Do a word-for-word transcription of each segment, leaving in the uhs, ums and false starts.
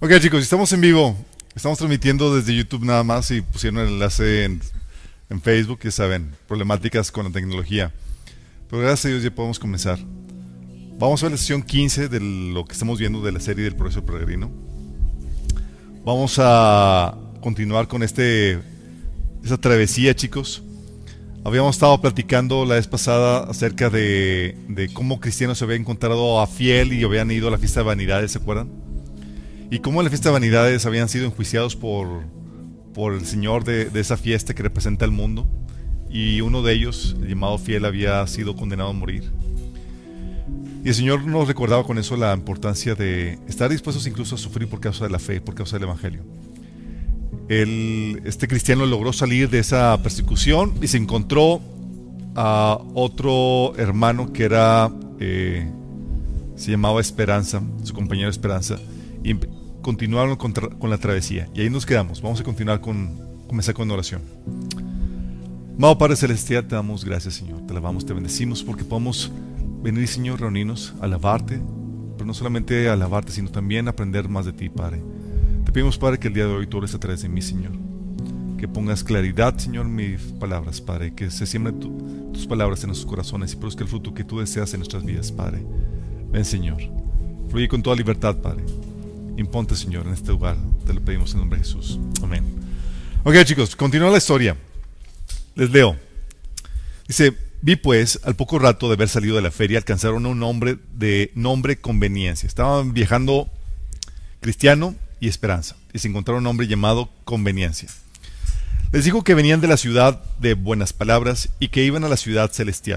Ok, chicos, estamos en vivo. Estamos transmitiendo desde YouTube nada más y pusieron el enlace en, en Facebook, ya saben, problemáticas con la tecnología. Pero gracias a Dios ya podemos comenzar. Vamos a ver la sesión quince de lo que estamos viendo de la serie del Progreso Peregrino. Vamos a continuar con este esta travesía, chicos. Habíamos estado platicando la vez pasada acerca de, de cómo Cristiano se había encontrado a Fiel y habían ido a la fiesta de vanidades, ¿se acuerdan? Y cómo en la fiesta de vanidades habían sido enjuiciados por, por el señor de, de esa fiesta que representa el mundo. Y uno de ellos, el llamado Fiel, había sido condenado a morir. Y el Señor nos recordaba con eso la importancia de estar dispuestos incluso a sufrir por causa de la fe, por causa del Evangelio. Él, este cristiano logró salir de esa persecución y se encontró a otro hermano que era, eh, se llamaba Esperanza, su compañero Esperanza, y continuaron con, con la travesía. Y ahí nos quedamos. Vamos a continuar con, comenzar con oración. Amado Padre Celestial, te damos gracias, Señor. Te alabamos, te bendecimos porque podemos venir, Señor, reunirnos, alabarte, pero no solamente alabarte, sino también aprender más de ti, Padre. Te pedimos, Padre, que el día de hoy tú hables a través de mí, Señor. Que pongas claridad, Señor, en mis palabras, Padre. Que se siembren tu, tus palabras en nuestros corazones y produzca el fruto que tú deseas en nuestras vidas, Padre. Ven, Señor. Fluye con toda libertad, Padre. Imponte, Señor, en este lugar. Te lo pedimos en el nombre de Jesús. Amén. Ok, chicos, continúa la historia. Les leo. Dice: vi pues, al poco rato de haber salido de la feria, alcanzaron a un hombre de nombre Conveniencia. Estaban viajando Cristiano y Esperanza, y se encontraron un hombre llamado Conveniencia. Les dijo que venían de la ciudad de Buenas Palabras y que iban a la ciudad celestial.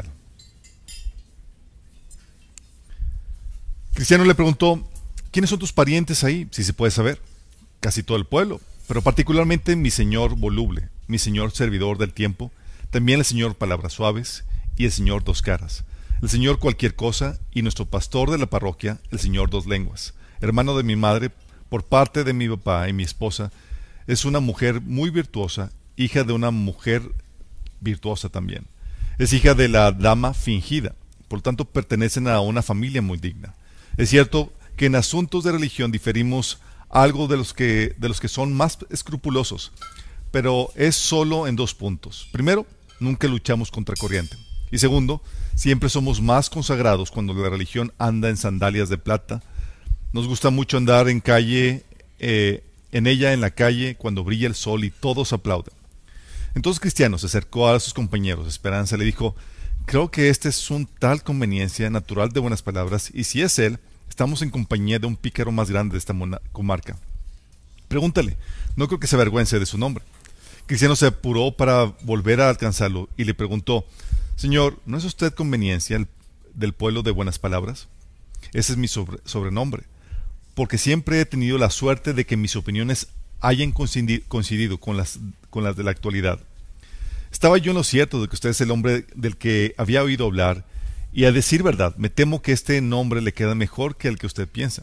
Cristiano le preguntó: ¿quiénes son tus parientes ahí? Si se puede saber. Casi todo el pueblo, pero particularmente mi señor voluble, mi señor servidor del tiempo, también el señor Palabras Suaves y el señor Dos Caras, el señor Cualquier Cosa y nuestro pastor de la parroquia, el señor Dos Lenguas, hermano de mi madre por parte de mi papá, y mi esposa es una mujer muy virtuosa, hija de una mujer virtuosa también. Es hija de la dama fingida, por lo tanto pertenecen a una familia muy digna. Es cierto que en asuntos de religión diferimos algo de los que, de los que son más escrupulosos, pero es solo en dos puntos. Primero, nunca luchamos contra corriente. Y segundo, siempre somos más consagrados cuando la religión anda en sandalias de plata. Nos gusta mucho andar en calle, eh, en ella en la calle cuando brilla el sol y todos aplauden. Entonces Cristiano se acercó a sus compañeros. Esperanza le dijo: creo que este es un tal Conveniencia, natural de Buenas Palabras, y si es él, estamos en compañía de un pícaro más grande de esta comarca. Pregúntale, no creo que se avergüence de su nombre. Cristiano se apuró para volver a alcanzarlo y le preguntó: Señor, ¿no es usted Conveniencia el, del pueblo de Buenas Palabras? Ese es mi sobre, sobrenombre, porque siempre he tenido la suerte de que mis opiniones hayan coincidido con las, con las de la actualidad. Estaba yo en lo cierto de que usted es el hombre del que había oído hablar, y a decir verdad, me temo que este nombre le queda mejor que el que usted piensa.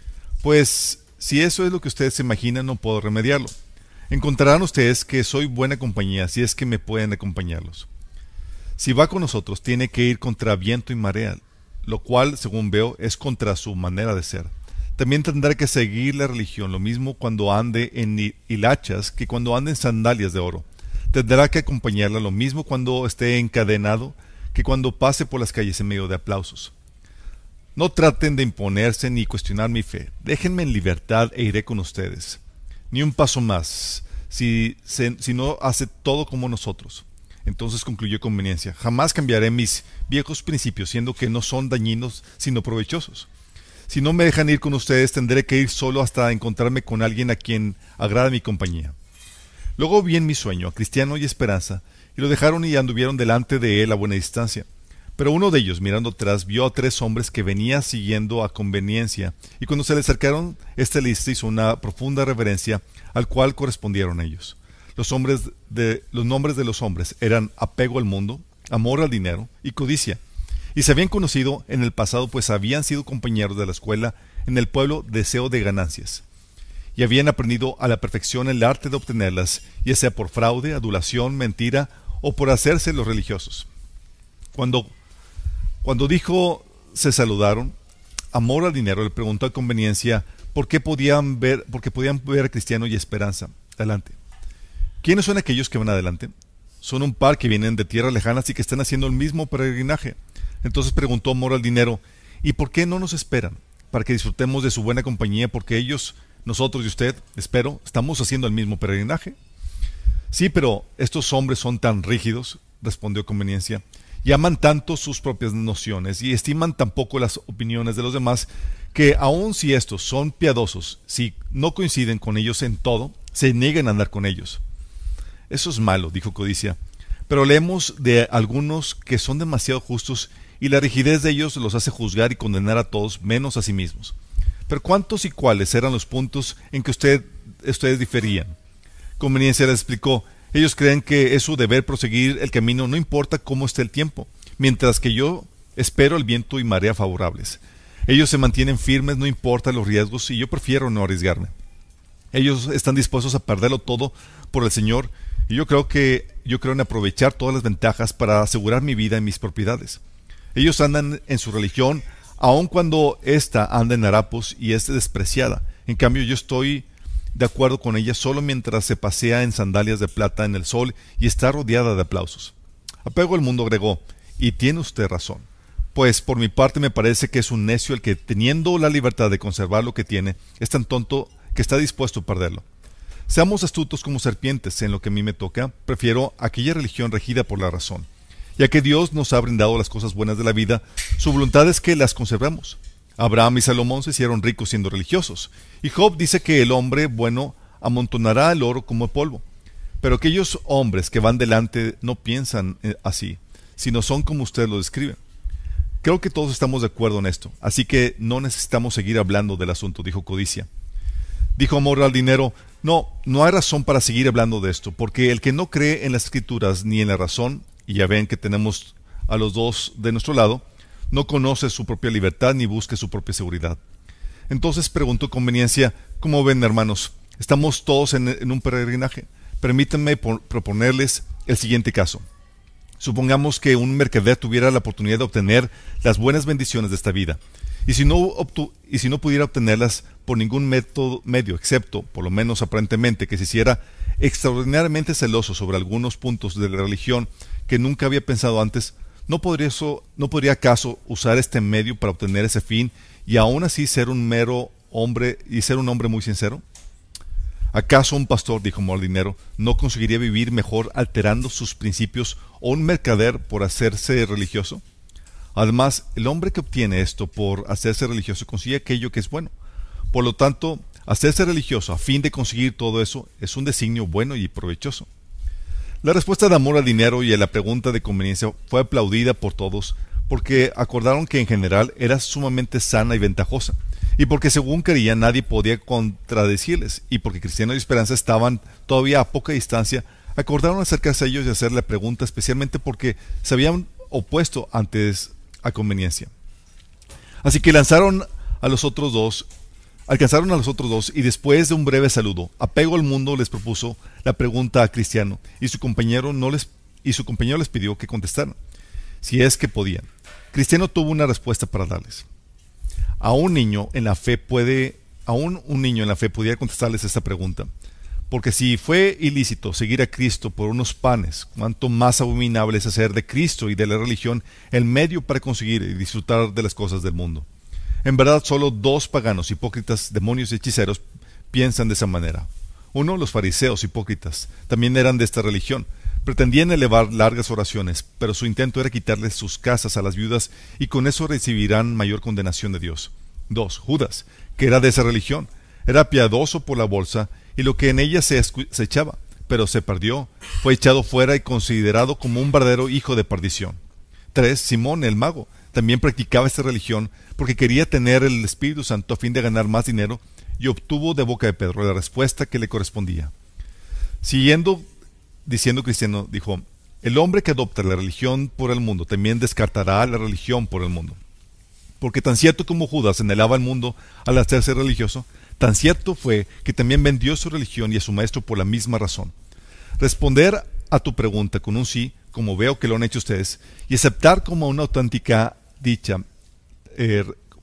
Pues, si eso es lo que ustedes se imaginan, no puedo remediarlo. Encontrarán ustedes que soy buena compañía si es que me pueden acompañarlos. Si va con nosotros, tiene que ir contra viento y marea, lo cual, según veo, es contra su manera de ser. También tendrá que seguir la religión, lo mismo cuando ande en hilachas que cuando ande en sandalias de oro. Tendrá que acompañarla, lo mismo cuando esté encadenado que cuando pase por las calles en medio de aplausos. No traten de imponerse ni cuestionar mi fe. Déjenme en libertad e iré con ustedes. Ni un paso más, si, se, si no hace todo como nosotros. Entonces concluyó Conveniencia: jamás cambiaré mis viejos principios, siendo que no son dañinos, sino provechosos. Si no me dejan ir con ustedes, tendré que ir solo hasta encontrarme con alguien a quien agrada mi compañía. Luego vi en mi sueño a Cristiano y Esperanza, y lo dejaron y anduvieron delante de él a buena distancia. Pero uno de ellos, mirando atrás, vio a tres hombres que venía siguiendo a Conveniencia, y cuando se le acercaron, éste les hizo una profunda reverencia, al cual correspondieron ellos. Los, hombres de, los nombres de los hombres eran apego al mundo, amor al dinero y codicia, y se habían conocido en el pasado, pues habían sido compañeros de la escuela en el pueblo deseo de ganancias, y habían aprendido a la perfección el arte de obtenerlas, ya sea por fraude, adulación, mentira o por hacerse los religiosos. Cuando, cuando dijo se saludaron, amor al dinero, le preguntó a Conveniencia porque podían ver, porque podían ver a Cristiano y esperanza. Adelante. ¿Quiénes son aquellos que van adelante? Son un par que vienen de tierras lejanas y que están haciendo el mismo peregrinaje. Entonces preguntó Amor al Dinero, ¿y por qué no nos esperan? Para que disfrutemos de su buena compañía, porque ellos, nosotros y usted, espero, estamos haciendo el mismo peregrinaje. Sí, pero estos hombres son tan rígidos, respondió Conveniencia, y aman tanto sus propias nociones y estiman tan poco las opiniones de los demás, que aun si estos son piadosos, si no coinciden con ellos en todo, se niegan a andar con ellos. Eso es malo, dijo Codicia, pero leemos de algunos que son demasiado justos y la rigidez de ellos los hace juzgar y condenar a todos menos a sí mismos. Pero ¿cuántos y cuáles eran los puntos en que usted, ustedes diferían? Conveniencia les explicó, ellos creen que es su deber proseguir el camino no importa cómo esté el tiempo, mientras que yo espero el viento y marea favorables. Ellos se mantienen firmes no importa los riesgos y yo prefiero no arriesgarme. Ellos están dispuestos a perderlo todo por el Señor y yo creo que yo creo en aprovechar todas las ventajas para asegurar mi vida y mis propiedades. Ellos andan en su religión aun cuando ésta anda en harapos y es despreciada. En cambio yo estoy de acuerdo con ella solo mientras se pasea en sandalias de plata en el sol y está rodeada de aplausos. Apego al mundo agregó, y tiene usted razón. Pues por mi parte me parece que es un necio el que, teniendo la libertad de conservar lo que tiene, es tan tonto que está dispuesto a perderlo. Seamos astutos como serpientes en lo que a mí me toca, prefiero aquella religión regida por la razón. Ya que Dios nos ha brindado las cosas buenas de la vida, su voluntad es que las conservemos. Abraham y Salomón se hicieron ricos siendo religiosos, y Job dice que el hombre bueno amontonará el oro como polvo. Pero aquellos hombres que van delante no piensan así, sino son como usted lo describe. Creo que todos estamos de acuerdo en esto, así que no necesitamos seguir hablando del asunto, dijo Codicia. Dijo Amor al Dinero, no, no hay razón para seguir hablando de esto, porque el que no cree en las escrituras ni en la razón, y ya ven que tenemos a los dos de nuestro lado, no conoce su propia libertad ni busque su propia seguridad. Entonces preguntó Conveniencia, ¿cómo ven, hermanos? Estamos todos en, en un peregrinaje. Permítanme por, proponerles el siguiente caso. Supongamos que un mercader tuviera la oportunidad de obtener las buenas bendiciones de esta vida, y si no, obtu y si no pudiera obtenerlas por ningún método, medio, excepto, por lo menos aparentemente, que se hiciera extraordinariamente celoso sobre algunos puntos de la religión que nunca había pensado antes, ¿no podría, eso, ¿no podría acaso usar este medio para obtener ese fin y aún así ser un mero hombre y ser un hombre muy sincero? ¿Acaso un pastor, dijo Molinero, no conseguiría vivir mejor alterando sus principios o un mercader por hacerse religioso? Además, el hombre que obtiene esto por hacerse religioso consigue aquello que es bueno. Por lo tanto, hacerse religioso a fin de conseguir todo eso es un designio bueno y provechoso. La respuesta de Amor al Dinero y a la pregunta de Conveniencia fue aplaudida por todos porque acordaron que en general era sumamente sana y ventajosa, y porque según creían nadie podía contradecirles, y porque Cristiano y Esperanza estaban todavía a poca distancia, acordaron acercarse a ellos y hacerle la pregunta, especialmente porque se habían opuesto antes a Conveniencia. Así que lanzaron a los otros dos, alcanzaron a los otros dos, y después de un breve saludo, Apego al Mundo les propuso la pregunta a Cristiano, y su compañero no les y su compañero les pidió que contestaran, si es que podían. Cristiano tuvo una respuesta para darles. A un niño en la fe puede, aún un niño en la fe podía contestarles esta pregunta, porque si fue ilícito seguir a Cristo por unos panes, cuánto más abominable es hacer de Cristo y de la religión el medio para conseguir y disfrutar de las cosas del mundo. En verdad, solo dos paganos, hipócritas, demonios y hechiceros piensan de esa manera. Uno, los fariseos hipócritas, también eran de esta religión. Pretendían elevar largas oraciones, pero su intento era quitarles sus casas a las viudas y con eso recibirán mayor condenación de Dios. Dos, Judas, que era de esa religión, era piadoso por la bolsa y lo que en ella se, se echaba, pero se perdió, fue echado fuera y considerado como un verdadero hijo de perdición. Tres, Simón el mago, también practicaba esta religión porque quería tener el Espíritu Santo a fin de ganar más dinero y obtuvo de boca de Pedro la respuesta que le correspondía. Siguiendo diciendo Cristiano, dijo, el hombre que adopta la religión por el mundo también descartará la religión por el mundo. Porque tan cierto como Judas anhelaba el mundo al hacerse religioso, tan cierto fue que también vendió su religión y a su maestro por la misma razón. Responder a tu pregunta con un sí, como veo que lo han hecho ustedes, y aceptar como una auténtica dicha, eh,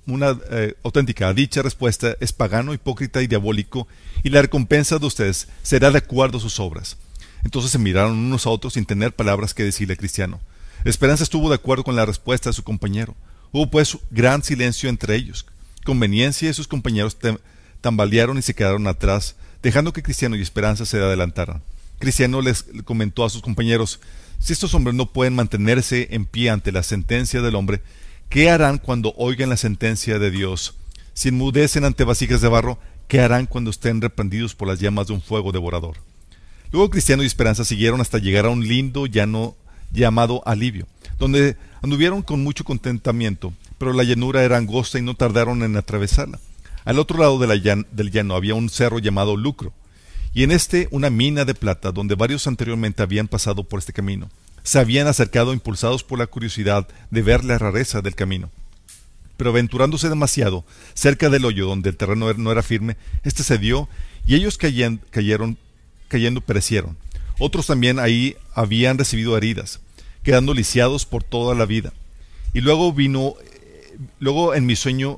una eh, auténtica. Dicha respuesta es pagano, hipócrita y diabólico, y la recompensa de ustedes será de acuerdo a sus obras. Entonces se miraron unos a otros sin tener palabras que decirle al cristiano. Esperanza estuvo de acuerdo con la respuesta de su compañero. Hubo pues gran silencio entre ellos. Conveniencia y sus compañeros tambalearon y se quedaron atrás, dejando que Cristiano y Esperanza se adelantaran. Cristiano les comentó a sus compañeros: si estos hombres no pueden mantenerse en pie ante la sentencia del hombre, ¿qué harán cuando oigan la sentencia de Dios? Si enmudecen ante vasijas de barro, ¿qué harán cuando estén reprendidos por las llamas de un fuego devorador? Luego Cristiano y Esperanza siguieron hasta llegar a un lindo llano llamado Alivio, donde anduvieron con mucho contentamiento, pero la llanura era angosta y no tardaron en atravesarla. Al otro lado de la llan- del llano había un cerro llamado Lucro, y en este una mina de plata, donde varios anteriormente habían pasado por este camino. Se habían acercado impulsados por la curiosidad de ver la rareza del camino. Pero aventurándose demasiado cerca del hoyo donde el terreno no era firme, este cedió y ellos cayen, cayeron, cayendo perecieron. Otros también ahí habían recibido heridas, quedando lisiados por toda la vida. Y luego vino, luego en mi sueño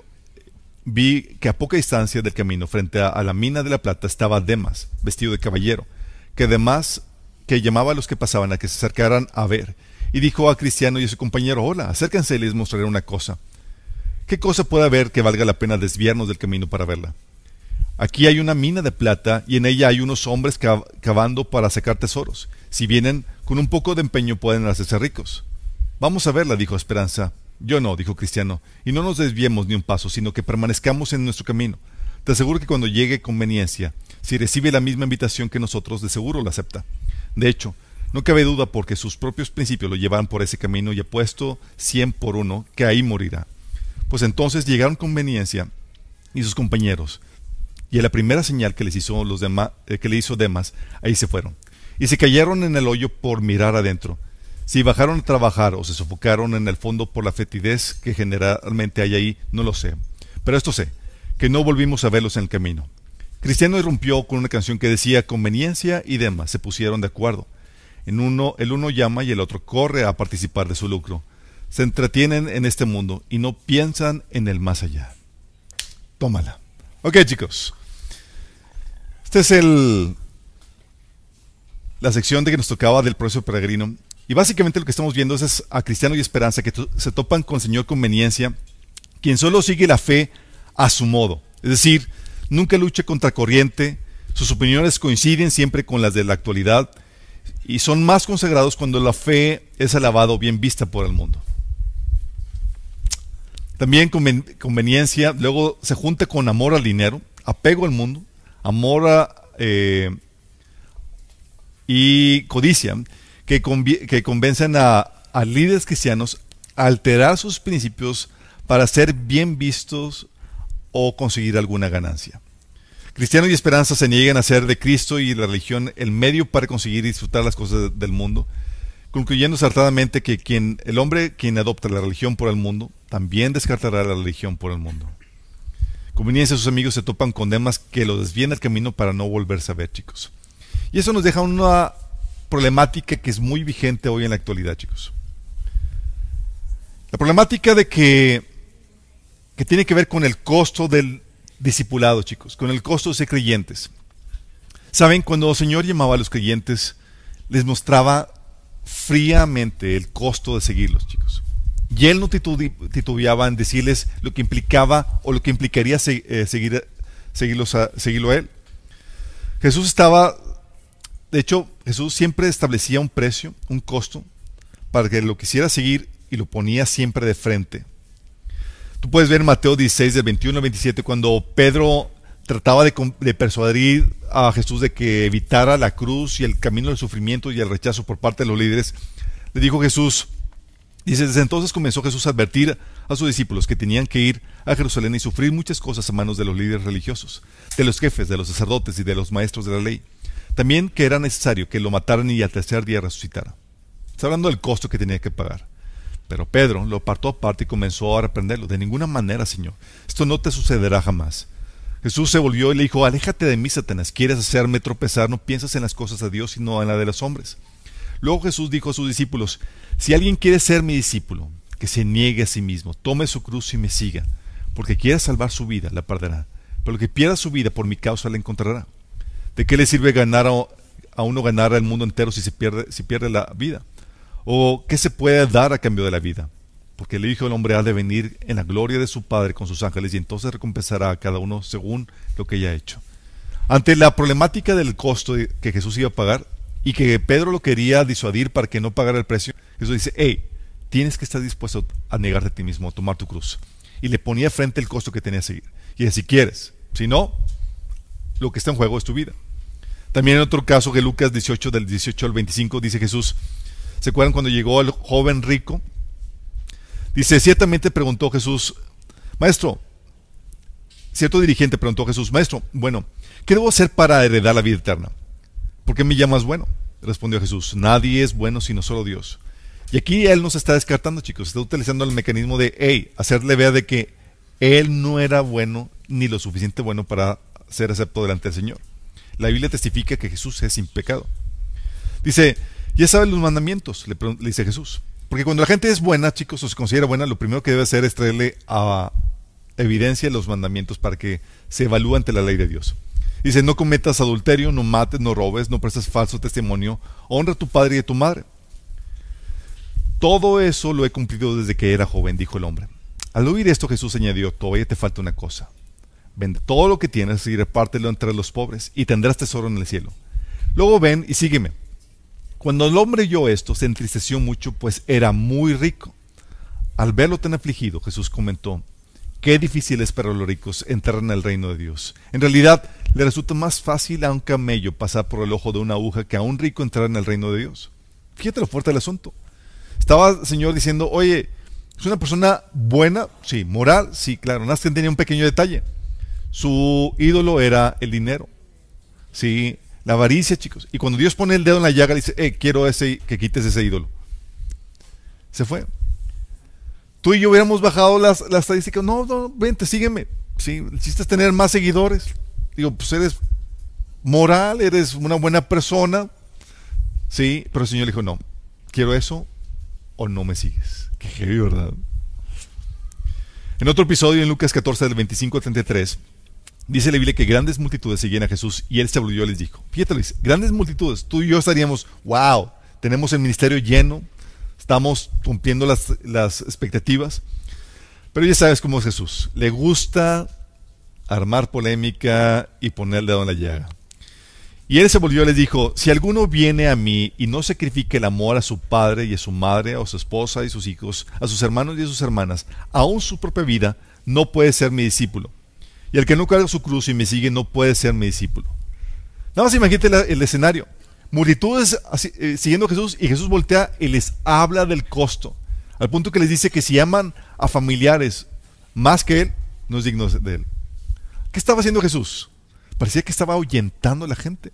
vi que a poca distancia del camino, frente a, a la mina de la plata, estaba Demas, vestido de caballero, que además que llamaba a los que pasaban a que se acercaran a ver, y dijo a Cristiano y a su compañero: hola, acérquense y les mostraré una cosa. ¿Qué cosa puede haber que valga la pena desviarnos del camino para verla? Aquí hay una mina de plata y en ella hay unos hombres cav- cavando para sacar tesoros. Si vienen con un poco de empeño pueden hacerse ricos. Vamos a verla, dijo Esperanza. Yo no, dijo Cristiano, y no nos desviemos ni un paso, sino que permanezcamos en nuestro camino. Te aseguro que cuando llegue conveniencia, si recibe la misma invitación que nosotros, de seguro la acepta. De hecho, no cabe duda porque sus propios principios lo llevan por ese camino y apuesto cien por uno que ahí morirá. Pues entonces llegaron conveniencia y sus compañeros, y a la primera señal que les hizo los demás, eh, que le hizo Demas, ahí se fueron, y se cayeron en el hoyo por mirar adentro. Si bajaron a trabajar o se sofocaron en el fondo por la fetidez que generalmente hay ahí, no lo sé. Pero esto sé, que no volvimos a verlos en el camino. Cristiano irrumpió con una canción que decía: conveniencia y Demas se pusieron de acuerdo. En uno, el uno llama y el otro corre a participar de su lucro. Se entretienen en este mundo y no piensan en el más allá. Tómala. Ok, chicos. Este es el la sección de que nos tocaba del proceso peregrino. Y básicamente lo que estamos viendo es a Cristiano y Esperanza que to- se topan con el Señor Conveniencia, quien solo sigue la fe a su modo. Es decir, nunca lucha contra corriente, sus opiniones coinciden siempre con las de la actualidad y son más consagrados cuando la fe es alabada o bien vista por el mundo. También conven- conveniencia, luego se junta con amor al dinero, apego al mundo, amor a, eh, y codicia, que, convi- que convencen a, a líderes cristianos a alterar sus principios para ser bien vistos o conseguir alguna ganancia. Cristiano y Esperanza se niegan a hacer de Cristo y la religión el medio para conseguir disfrutar las cosas del mundo, concluyendo acertadamente que quien, el hombre quien adopta la religión por el mundo, también descartará la religión por el mundo. Conveniencia y sus amigos se topan con Demas que lo desvían del camino para no volverse a ver, chicos. Y eso nos deja una problemática que es muy vigente hoy en la actualidad, chicos. La problemática de que, que tiene que ver con el costo del discipulado, chicos, con el costo de ser creyentes. Saben, cuando el Señor llamaba a los creyentes, les mostraba fríamente el costo de seguirlos, chicos. Y Él no titu- titubeaba en decirles lo que implicaba o lo que implicaría se- eh, seguir, seguirlos a, seguirlo a Él. Jesús estaba, de hecho, Jesús siempre establecía un precio, un costo, para que lo quisiera seguir y lo ponía siempre de frente. Tú puedes ver en Mateo dieciséis, del veintiuno al veintisiete, cuando Pedro trataba de, de persuadir a Jesús de que evitara la cruz y el camino del sufrimiento y el rechazo por parte de los líderes. Le dijo Jesús, dice, desde entonces comenzó Jesús a advertir a sus discípulos que tenían que ir a Jerusalén y sufrir muchas cosas a manos de los líderes religiosos, de los jefes, de los sacerdotes y de los maestros de la ley. También que era necesario que lo mataran y al tercer día resucitara. Está hablando del costo que tenía que pagar. Pero Pedro lo apartó aparte y comenzó a reprenderlo. De ninguna manera, Señor, esto no te sucederá jamás. Jesús se volvió y le dijo, aléjate de mí, Satanás, quieres hacerme tropezar, no piensas en las cosas de Dios, sino en la de los hombres. Luego Jesús dijo a sus discípulos, si alguien quiere ser mi discípulo, que se niegue a sí mismo, tome su cruz y me siga, porque quiera salvar su vida, la perderá. Pero el que pierda su vida por mi causa la encontrará. ¿De qué le sirve ganar a, a uno ganar el mundo entero si se pierde, si pierde la vida? ¿O qué se puede dar a cambio de la vida? Porque el Hijo del Hombre ha de venir en la gloria de su Padre con sus ángeles y entonces recompensará a cada uno según lo que haya hecho. Ante la problemática del costo que Jesús iba a pagar y que Pedro lo quería disuadir para que no pagara el precio, Jesús dice, hey, tienes que estar dispuesto a negarte a ti mismo, a tomar tu cruz. Y le ponía frente el costo que tenía que seguir. Y dice, si quieres, si no, lo que está en juego es tu vida. También en otro caso, que Lucas dieciocho, del dieciocho al veinticinco, dice Jesús, ¿se acuerdan cuando llegó el joven rico? Dice, ciertamente preguntó Jesús, maestro, cierto dirigente preguntó a Jesús, maestro, bueno, ¿qué debo hacer para heredar la vida eterna? ¿Por qué me llamas bueno? Respondió Jesús, nadie es bueno sino solo Dios. Y aquí él nos está descartando, chicos, está utilizando el mecanismo de, hey, hacerle ver de que él no era bueno ni lo suficiente bueno para ser acepto delante del Señor. La Biblia testifica que Jesús es sin pecado. Dice, ya saben los mandamientos, le, le dice Jesús. Porque cuando la gente es buena, chicos, o se considera buena, lo primero que debe hacer es traerle a evidencia los mandamientos para que se evalúe ante la ley de Dios. Dice, no cometas adulterio, no mates, no robes, no prestes falso testimonio, honra a tu padre y a tu madre. Todo eso lo he cumplido desde que era joven, dijo el hombre. Al oír esto, Jesús añadió, todavía te falta una cosa. Vende todo lo que tienes y repártelo entre los pobres, y tendrás tesoro en el cielo. Luego ven y sígueme. Cuando el hombre oyó esto, se entristeció mucho, pues era muy rico. Al verlo tan afligido, Jesús comentó, qué difícil es para los ricos entrar en el reino de Dios. En realidad, le resulta más fácil a un camello pasar por el ojo de una aguja que a un rico entrar en el reino de Dios. Fíjate lo fuerte del asunto. Estaba el Señor diciendo, oye, ¿es una persona buena? Sí. ¿Moral? Sí, claro. Nada más que tenía un pequeño detalle. Su ídolo era el dinero. Sí, la avaricia, chicos. Y cuando Dios pone el dedo en la llaga, le dice, eh, quiero ese, que quites ese ídolo. Se fue. Tú y yo hubiéramos bajado las, las estadísticas. No, no, vente, sígueme. Sí, el chiste es tener más seguidores. Digo, pues eres moral, eres una buena persona. Sí, pero el Señor le dijo, no, quiero eso o no me sigues. Qué heavy, ¿verdad? En otro episodio, en Lucas catorce, del veinticinco al treinta y tres, dice la Biblia que grandes multitudes seguían a Jesús y él se volvió y les dijo, fíjate Luis, grandes multitudes, tú y yo estaríamos, wow, tenemos el ministerio lleno, estamos cumpliendo las, las expectativas, pero ya sabes cómo es Jesús, le gusta armar polémica y poner el dedo en la llaga. Y él se volvió y les dijo, si alguno viene a mí y no sacrifica el amor a su padre y a su madre, a su esposa y sus hijos, a sus hermanos y a sus hermanas, aún su propia vida, no puede ser mi discípulo. Y el que no carga su cruz y me sigue no puede ser mi discípulo. Nada más imagínate el, el escenario. Multitudes así, eh, siguiendo a Jesús y Jesús voltea y les habla del costo. Al punto que les dice que si aman a familiares más que él, no es digno de él. ¿Qué estaba haciendo Jesús? Parecía que estaba ahuyentando a la gente.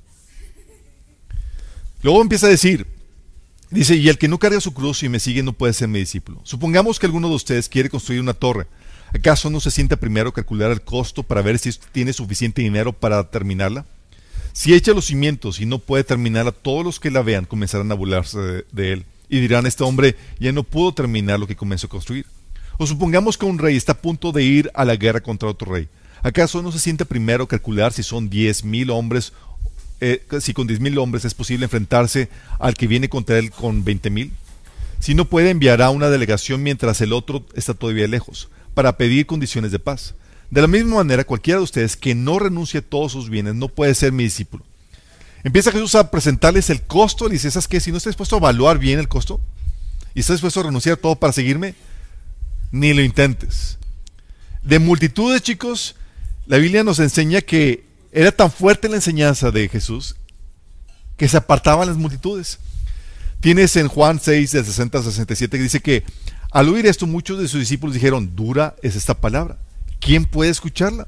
Luego empieza a decir, dice, y el que no carga su cruz y me sigue no puede ser mi discípulo. Supongamos que alguno de ustedes quiere construir una torre. ¿Acaso no se sienta primero a calcular el costo para ver si tiene suficiente dinero para terminarla? Si echa los cimientos y no puede terminarla, todos los que la vean comenzarán a burlarse de, de él y dirán, este hombre ya no pudo terminar lo que comenzó a construir. O supongamos que un rey está a punto de ir a la guerra contra otro rey. ¿Acaso no se siente primero calcular si son diez mil hombres, eh, si con diez mil hombres es posible enfrentarse al que viene contra él con veinte mil? Si no puede, enviará una delegación mientras el otro está todavía lejos, para pedir condiciones de paz. De la misma manera, cualquiera de ustedes que no renuncie a todos sus bienes no puede ser mi discípulo. Empieza Jesús a presentarles el costo, le dice, ¿sabes qué? Si no estás dispuesto a evaluar bien el costo y estás dispuesto a renunciar a todo para seguirme, ni lo intentes. De multitudes, chicos, la Biblia nos enseña que era tan fuerte la enseñanza de Jesús que se apartaban las multitudes. Tienes en Juan seis, del sesenta al sesenta y siete, que dice que al oír esto muchos de sus discípulos dijeron, dura es esta palabra, ¿quién puede escucharla?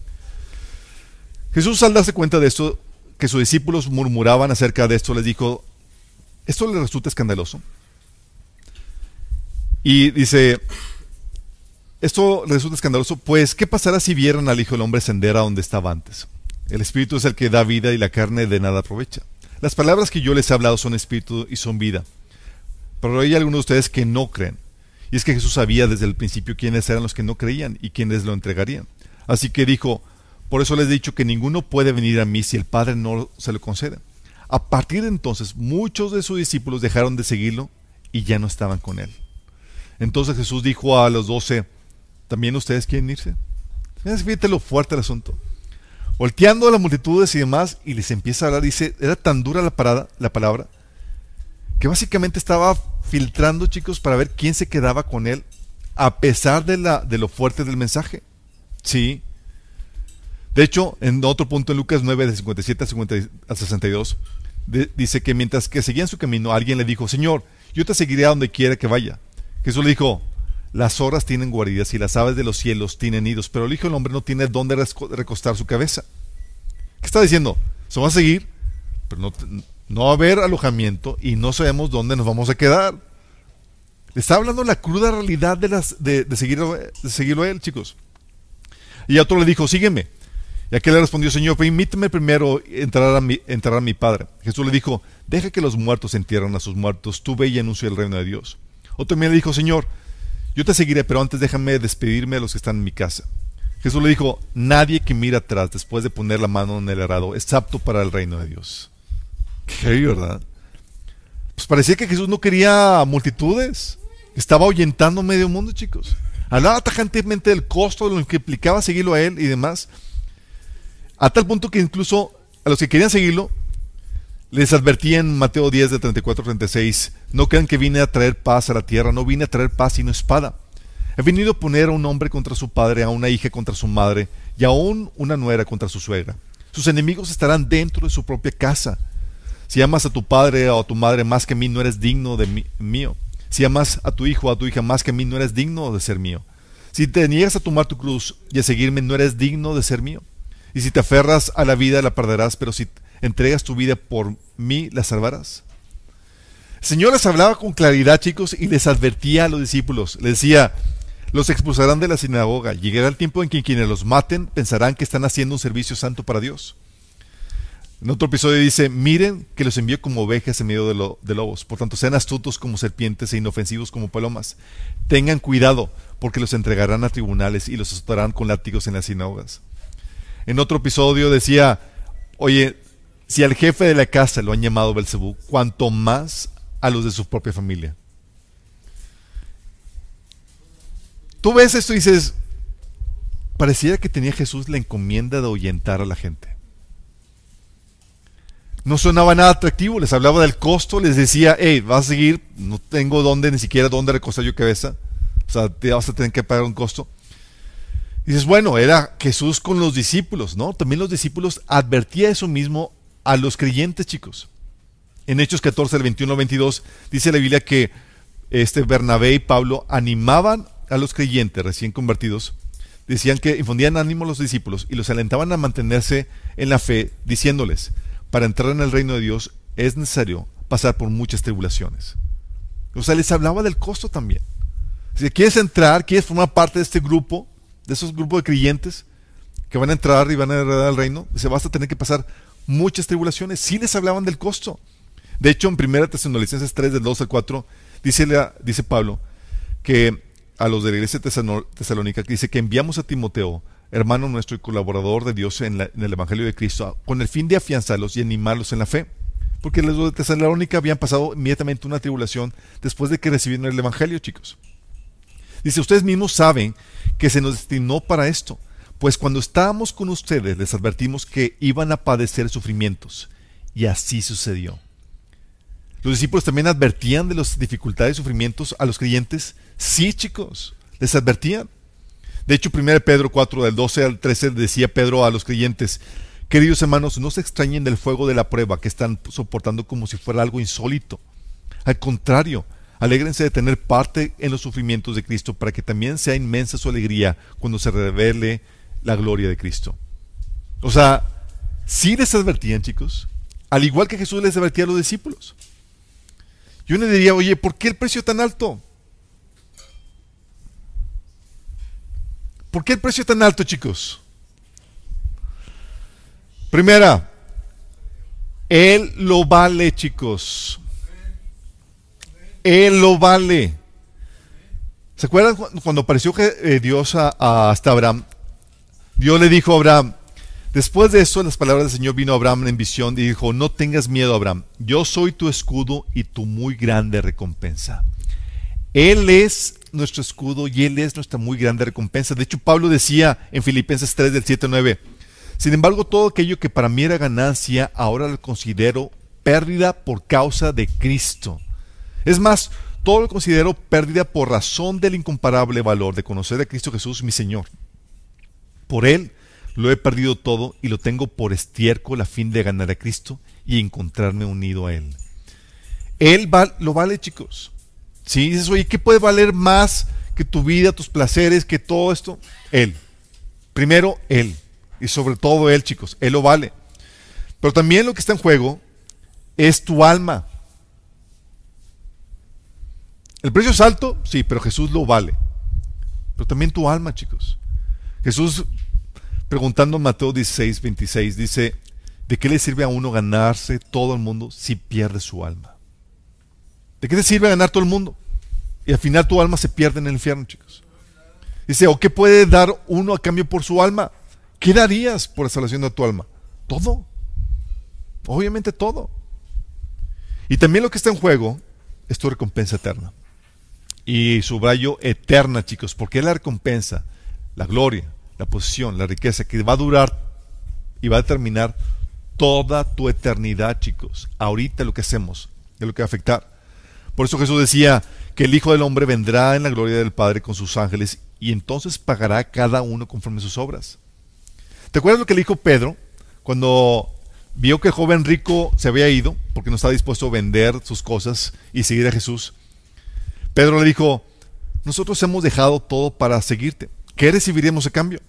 Jesús, al darse cuenta de esto, que sus discípulos murmuraban acerca de esto, les dijo, ¿esto les resulta escandaloso? Y dice, esto les resulta escandaloso, pues ¿qué pasará si vieran al Hijo del Hombre ascender a donde estaba antes? El Espíritu es el que da vida y la carne de nada aprovecha. Las palabras que yo les he hablado son espíritu y son vida, pero hay algunos de ustedes que no creen. Y es que Jesús sabía desde el principio quiénes eran los que no creían y quiénes lo entregarían. Así que dijo, por eso les he dicho que ninguno puede venir a mí si el Padre no se lo concede. A partir de entonces, muchos de sus discípulos dejaron de seguirlo y ya no estaban con él. Entonces Jesús dijo a los doce, ¿también ustedes quieren irse? Fíjate lo fuerte el asunto. Volteando a las multitudes y demás, y les empieza a hablar, dice, era tan dura la, parada, la palabra, que básicamente estaba filtrando, chicos, para ver quién se quedaba con él, a pesar de, la, de lo fuerte del mensaje. Sí. De hecho, en otro punto en Lucas nueve, de cincuenta y siete a sesenta y dos, de, dice que mientras que seguían su camino, alguien le dijo, Señor, yo te seguiré a donde quiera que vaya. Jesús le dijo, las zorras tienen guaridas y las aves de los cielos tienen nidos, pero el Hijo del Hombre no tiene dónde recostar su cabeza. ¿Qué está diciendo? Se va a seguir, pero no, no va a haber alojamiento y no sabemos dónde nos vamos a quedar. Le está hablando la cruda realidad de, las, de, de, seguirlo, de seguirlo a él, chicos. Y a otro le dijo, sígueme. Y aquel le respondió, Señor, permíteme primero entrar a, mi, entrar a mi Padre. Jesús le dijo, deja que los muertos entierren a sus muertos, tú ve y anuncia el reino de Dios. Otro también le dijo, Señor, yo te seguiré, pero antes déjame despedirme de los que están en mi casa. Jesús le dijo, nadie que mira atrás después de poner la mano en el arado es apto para el reino de Dios. Qué verdad. Pues parecía que Jesús no quería multitudes. Estaba ahuyentando medio mundo, chicos. Hablaba tajantemente del costo, de lo que implicaba seguirlo a él y demás. A tal punto que incluso a los que querían seguirlo, les advertía en Mateo diez, de treinta y cuatro a treinta y seis, no crean que vine a traer paz a la tierra, no vine a traer paz sino espada. He venido a poner a un hombre contra su padre, a una hija contra su madre, y aún una nuera contra su suegra. Sus enemigos estarán dentro de su propia casa. Si amas a tu padre o a tu madre más que a mí, no eres digno de mí, mío. Si amas a tu hijo o a tu hija más que a mí, no eres digno de ser mío. Si te niegas a tomar tu cruz y a seguirme, no eres digno de ser mío. Y si te aferras a la vida, la perderás, pero si entregas tu vida por mí, la salvarás. El Señor les hablaba con claridad, chicos, y les advertía a los discípulos. Les decía, los expulsarán de la sinagoga. Llegará el tiempo en que quienes los maten pensarán que están haciendo un servicio santo para Dios. En otro episodio dice, miren que los envío como ovejas en medio de, lo, de lobos. Por tanto, sean astutos como serpientes e inofensivos como palomas. Tengan cuidado, porque los entregarán a tribunales y los azotarán con látigos en las sinagogas. En otro episodio decía, oye, si al jefe de la casa lo han llamado Belcebú, cuanto más a los de su propia familia. Tú ves esto y dices, pareciera que tenía Jesús la encomienda de ahuyentar a la gente. No sonaba nada atractivo, les hablaba del costo, les decía, hey, vas a seguir, no tengo dónde, ni siquiera dónde recostar yo cabeza, o sea, te vas a tener que pagar un costo. Y dices, bueno, era Jesús con los discípulos, ¿no? También los discípulos advertía eso mismo a los creyentes, chicos. En Hechos catorce, del veintiuno al veintidós, dice la Biblia que este Bernabé y Pablo animaban a los creyentes recién convertidos, decían que infundían ánimo a los discípulos y los alentaban a mantenerse en la fe, diciéndoles, para entrar en el reino de Dios es necesario pasar por muchas tribulaciones. O sea, les hablaba del costo también. Si quieres entrar, quieres formar parte de este grupo, de esos grupos de creyentes que van a entrar y van a heredar el reino, se vas a tener que pasar muchas tribulaciones. Sí les hablaban del costo. De hecho, en primera Tesalonicenses tres, del dos al cuatro, dice, dice Pablo que a los de la iglesia tesalónica, que dice que enviamos a Timoteo, hermano nuestro y colaborador de Dios en, la, en el Evangelio de Cristo, con el fin de afianzarlos y animarlos en la fe. Porque los de Tesalónica habían pasado inmediatamente una tribulación después de que recibieron el Evangelio, chicos. Dice, ustedes mismos saben que se nos destinó para esto, pues cuando estábamos con ustedes les advertimos que iban a padecer sufrimientos, y así sucedió. Los discípulos también advertían de las dificultades y sufrimientos a los creyentes. Sí, chicos, les advertían. De hecho, primera Pedro cuatro, del doce al trece, decía Pedro a los creyentes, queridos hermanos, no se extrañen del fuego de la prueba que están soportando como si fuera algo insólito. Al contrario, alégrense de tener parte en los sufrimientos de Cristo para que también sea inmensa su alegría cuando se revele la gloria de Cristo. O sea, sí les advertían, chicos, al igual que Jesús les advertía a los discípulos. Yo le diría, oye, ¿por qué el precio tan alto? ¿Por qué el precio tan alto, chicos? Primera, Él lo vale, chicos. Él lo vale. ¿Se acuerdan cuando apareció eh, Dios a, a hasta Abraham? Dios le dijo a Abraham, después de eso las palabras del Señor vino a Abraham en visión y dijo, no tengas miedo, Abraham, yo soy tu escudo y tu muy grande recompensa. Él es nuestro escudo y Él es nuestra muy grande recompensa. De hecho, Pablo decía en Filipenses tres, del siete al nueve, sin embargo, todo aquello que para mí era ganancia, ahora lo considero pérdida por causa de Cristo. Es más, todo lo considero pérdida por razón del incomparable valor de conocer a Cristo Jesús, mi Señor. Por Él lo he perdido todo y lo tengo por estiércol a fin de ganar a Cristo y encontrarme unido a Él. Él va, lo vale, chicos. Si dices, oye, ¿qué puede valer más que tu vida, tus placeres, que todo esto? Él. Primero, Él. Y sobre todo Él, chicos. Él lo vale. Pero también lo que está en juego es tu alma. El precio es alto, sí, pero Jesús lo vale. Pero también tu alma, chicos. Jesús, preguntando en Mateo dieciséis, veintiséis, dice, ¿de qué le sirve a uno ganarse todo el mundo si pierde su alma? ¿De qué te sirve ganar todo el mundo? Y al final tu alma se pierde en el infierno, chicos. Dice, ¿o qué puede dar uno a cambio por su alma? ¿Qué darías por la salvación de tu alma? Todo. Obviamente todo. Y también lo que está en juego es tu recompensa eterna. Y subrayo eterna, chicos, porque es la recompensa, la gloria, la posición, la riqueza que va a durar y va a determinar toda tu eternidad, chicos. Ahorita lo que hacemos es lo que va a afectar. Por eso Jesús decía que el Hijo del Hombre vendrá en la gloria del Padre con sus ángeles y entonces pagará a cada uno conforme a sus obras. ¿Te acuerdas lo que le dijo Pedro cuando vio que el joven rico se había ido porque no estaba dispuesto a vender sus cosas y seguir a Jesús? Pedro le dijo, nosotros hemos dejado todo para seguirte. ¿Qué recibiremos a cambio?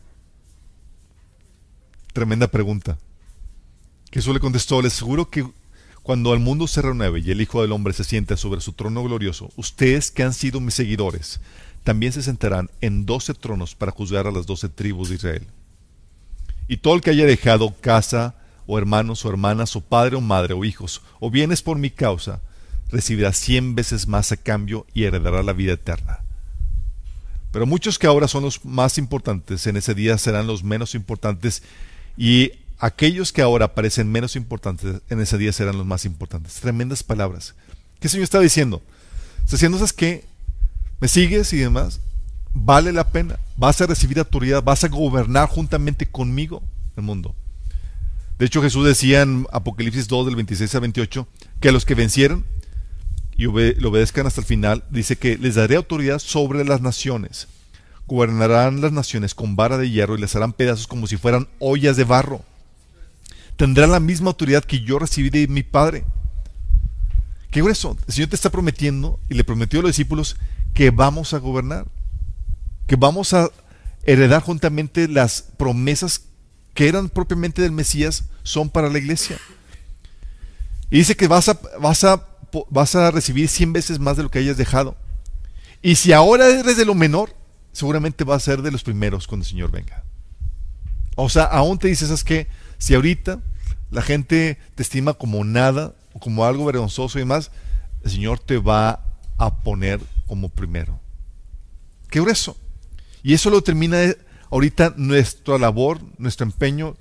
Tremenda pregunta. Jesús le contestó, les aseguro que cuando el mundo se renueve y el Hijo del Hombre se siente sobre su trono glorioso, ustedes que han sido mis seguidores, también se sentarán en doce tronos para juzgar a las doce tribus de Israel. Y todo el que haya dejado casa, o hermanos, o hermanas, o padre, o madre, o hijos, o bienes por mi causa, recibirá cien veces más a cambio y heredará la vida eterna. Pero muchos que ahora son los más importantes, en ese día serán los menos importantes, y aquellos que ahora parecen menos importantes, en ese día serán los más importantes. Tremendas palabras. ¿Qué el Señor está diciendo? Está diciendo, ¿sabes qué? ¿Me sigues y demás? Vale la pena. Vas a recibir autoridad, vas a gobernar juntamente conmigo el mundo. De hecho, Jesús decía en Apocalipsis dos, del veintiséis al veintiocho, que a los que vencieron y obede- lo obedezcan hasta el final, dice que les daré autoridad sobre las naciones. Gobernarán las naciones con vara de hierro y les harán pedazos como si fueran ollas de barro. Tendrán la misma autoridad que yo recibí de mi Padre. ¿Qué grueso? El Señor te está prometiendo, y le prometió a los discípulos, que vamos a gobernar, que vamos a heredar juntamente las promesas que eran propiamente del Mesías, son para la iglesia. Y dice que vas a, vas a, vas a recibir cien veces más de lo que hayas dejado. Y si ahora eres de lo menor, seguramente vas a ser de los primeros cuando el Señor venga. O sea, aún te dices, ¿sabes qué? Si ahorita la gente te estima como nada, o como algo vergonzoso y demás, el Señor te va a poner como primero. Qué grueso. Y eso lo determina ahorita nuestra labor, nuestro empeño.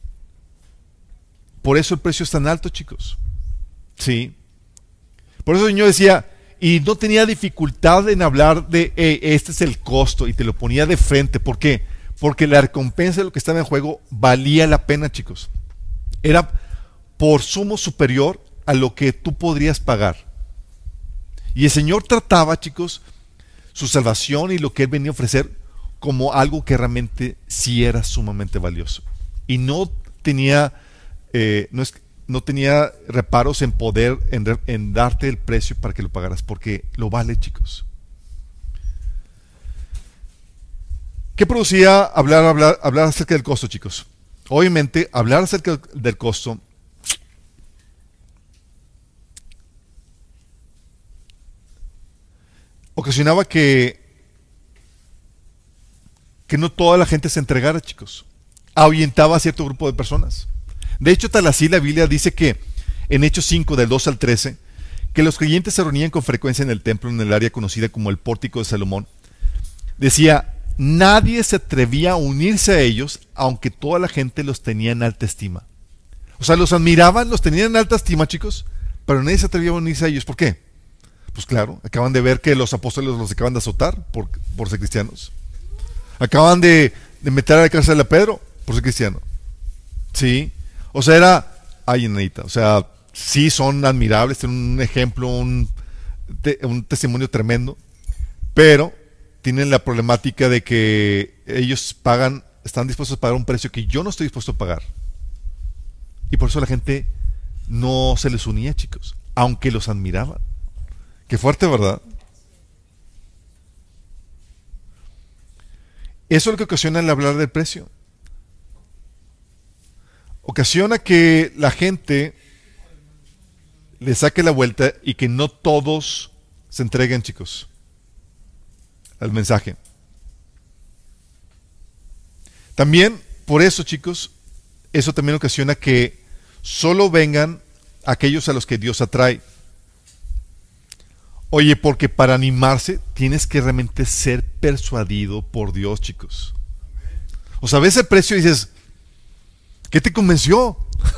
Por eso el precio es tan alto, chicos. Sí. Por eso el Señor decía, y no tenía dificultad en hablar de, hey, este es el costo, y te lo ponía de frente. ¿Por qué? Porque la recompensa de lo que estaba en juego valía la pena, chicos. Era por sumo superior a lo que tú podrías pagar. Y el Señor trataba, chicos, su salvación y lo que Él venía a ofrecer como algo que realmente sí era sumamente valioso. Y no tenía, eh, no, es, no tenía reparos en poder, en, en darte el precio para que lo pagaras, porque lo vale, chicos. ¿Qué producía hablar, hablar, hablar acerca del costo, chicos? Obviamente, hablar acerca del costo ocasionaba que, que no toda la gente se entregara, chicos. Ahuyentaba a cierto grupo de personas. De hecho, tal así la Biblia dice que en Hechos cinco, del dos al trece, que los creyentes se reunían con frecuencia en el templo, en el área conocida como el Pórtico de Salomón. Decía, nadie se atrevía a unirse a ellos, aunque toda la gente los tenía en alta estima. O sea, los admiraban, los tenían en alta estima, chicos, pero nadie se atrevía a unirse a ellos. ¿Por qué? Pues claro, acaban de ver que los apóstoles los acaban de azotar por, por ser cristianos. Acaban de, de meter a la cárcel a Pedro por ser cristiano. Sí, o sea, era, ay, Anita, o sea, sí son admirables, tienen un ejemplo, un, te, un testimonio tremendo, pero tienen la problemática de que ellos pagan, están dispuestos a pagar un precio que yo no estoy dispuesto a pagar. Y por eso la gente no se les unía, chicos, aunque los admiraban. Qué fuerte, ¿verdad? Eso es lo que ocasiona el hablar del precio. Ocasiona que la gente le saque la vuelta y que no todos se entreguen, chicos, al mensaje. También, por eso, chicos, eso también ocasiona que solo vengan aquellos a los que Dios atrae. Oye, porque para animarse tienes que realmente ser persuadido por Dios, chicos. O sea, ves el precio y dices, ¿qué te convenció?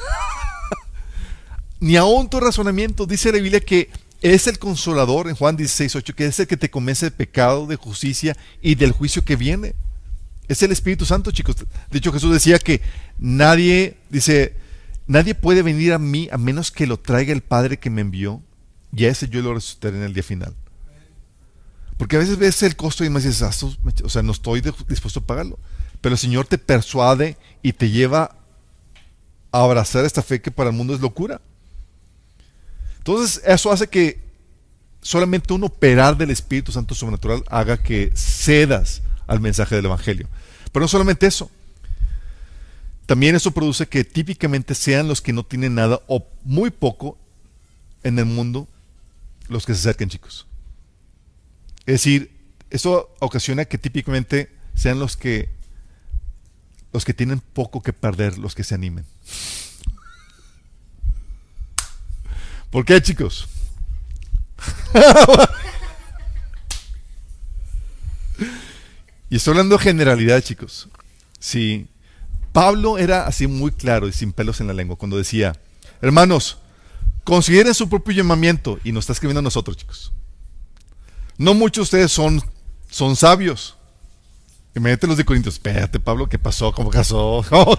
Ni aún tu razonamiento. Dice la Biblia que es el consolador en Juan dieciséis ocho, que es el que te convence de pecado, de justicia y del juicio que viene. Es el Espíritu Santo, chicos. De hecho, Jesús decía que nadie, dice, nadie puede venir a mí a menos que lo traiga el Padre que me envió, y a ese yo lo resucitaré en el día final. Porque a veces ves el costo y me dices, ah, o sea, no estoy dispuesto a pagarlo. Pero el Señor te persuade y te lleva a abrazar esta fe que para el mundo es locura. Entonces, eso hace que solamente un operar del Espíritu Santo sobrenatural haga que cedas al mensaje del Evangelio. Pero no solamente eso. También eso produce que típicamente sean los que no tienen nada o muy poco en el mundo los que se acerquen, chicos. Es decir, eso ocasiona que típicamente sean los que los que tienen poco que perder, los que se animen. ¿Por qué, chicos? Y estoy hablando de generalidad, chicos. Sí. Pablo era así muy claro y sin pelos en la lengua cuando decía, hermanos, consideren su propio llamamiento, y nos está escribiendo a nosotros, chicos. No muchos de ustedes son, son sabios. Imagínate los de Corintios, espérate, Pablo, ¿qué pasó? ¿Cómo pasó? ¿Cómo?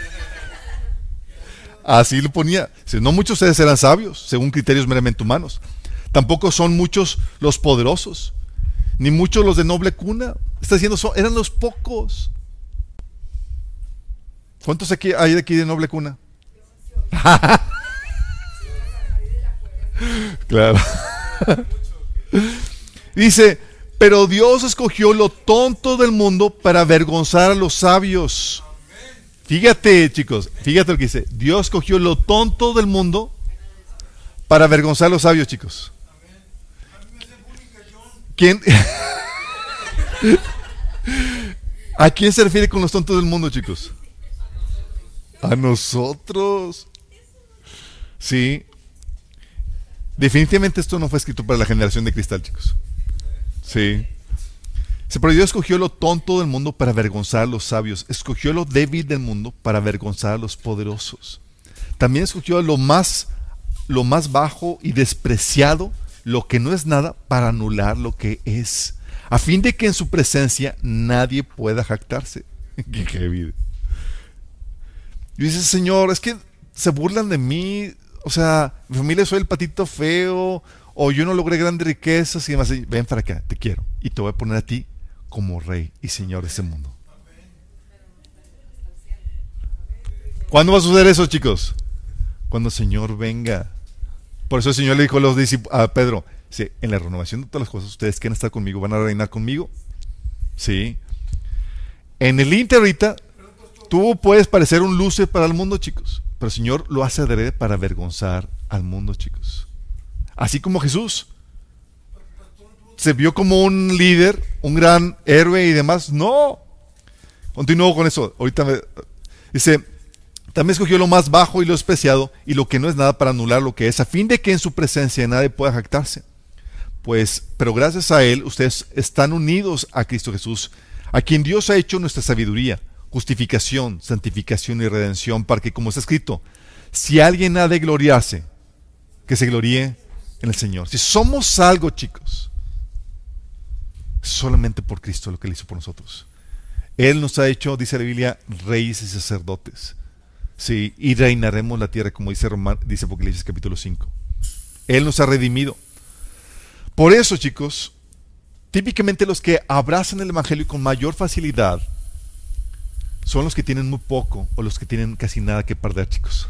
Así lo ponía. No muchos de ustedes eran sabios, según criterios meramente humanos. Tampoco son muchos los poderosos, ni muchos los de noble cuna. Está diciendo, son, eran los pocos. ¿Cuántos aquí hay de aquí de noble cuna? Claro. Dice, pero Dios escogió lo tonto del mundo para avergonzar a los sabios. Fíjate, chicos, fíjate lo que dice. Dios escogió lo tonto del mundo para avergonzar a los sabios, chicos. ¿Quién? ¿A quién se refiere con los tontos del mundo, chicos? A nosotros. Sí. Definitivamente esto no fue escrito para la generación de cristal, chicos. Sí. Pero Dios escogió lo tonto del mundo para avergonzar a los sabios. Escogió lo débil del mundo para avergonzar a los poderosos. También escogió lo más, lo más bajo y despreciado, lo que no es nada, para anular lo que es, a fin de que en su presencia nadie pueda jactarse. Qué heavy. Y dice, Señor, es que se burlan de mí. O sea, mi familia soy el patito feo, o yo no logré grandes riquezas y demás. Ven para acá, te quiero. Y te voy a poner a ti como rey y señor de este mundo. ¿Cuándo va a suceder eso, chicos? Cuando el Señor venga. Por eso el Señor le dijo a, los a Pedro, sí, en la renovación de todas las cosas, ustedes quieren estar conmigo, van a reinar conmigo. Sí. En el Inter ahorita, tú puedes parecer un luce para el mundo, chicos, pero el Señor lo hace adrede para avergonzar al mundo, chicos. Así como Jesús se vio como un líder, un gran héroe y demás. No. Continúo con eso. Ahorita me, dice, también escogió lo más bajo y lo despreciado y lo que no es nada para anular lo que es, a fin de que en su presencia nadie pueda jactarse. Pues, pero gracias a Él, ustedes están unidos a Cristo Jesús, a quien Dios ha hecho nuestra sabiduría, justificación, santificación y redención, para que, como está escrito, si alguien ha de gloriarse, que se gloríe en el Señor. Si somos algo, chicos, solamente por Cristo, lo que Él hizo por nosotros. Él nos ha hecho, dice la Biblia, reyes y sacerdotes. Sí, y reinaremos la tierra, como dice, Roman, dice Apocalipsis capítulo cinco. Él nos ha redimido. Por eso, chicos, típicamente los que abrazan el Evangelio con mayor facilidad son los que tienen muy poco o los que tienen casi nada que perder, chicos.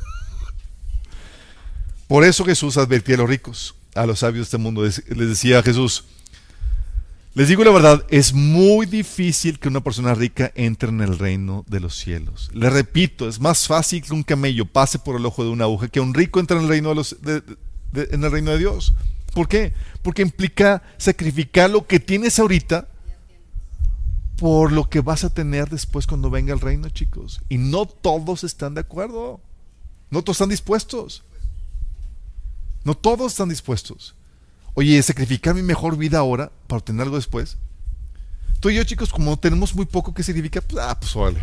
Por eso Jesús advertía a los ricos, a los sabios de este mundo. Les decía a Jesús: les digo la verdad, es muy difícil que una persona rica entre en el reino de los cielos. Les repito, es más fácil que un camello pase por el ojo de una aguja que un rico entre en el reino de, los, de, de, de, en el reino de Dios. ¿Por qué? Porque implica sacrificar lo que tienes ahorita por lo que vas a tener después cuando venga el reino, chicos. Y no todos están de acuerdo. No todos están dispuestos. No todos están dispuestos. Oye, sacrificar mi mejor vida ahora para obtener algo después. Tú y yo, chicos, como tenemos muy poco que significa, pues, ah, pues vale.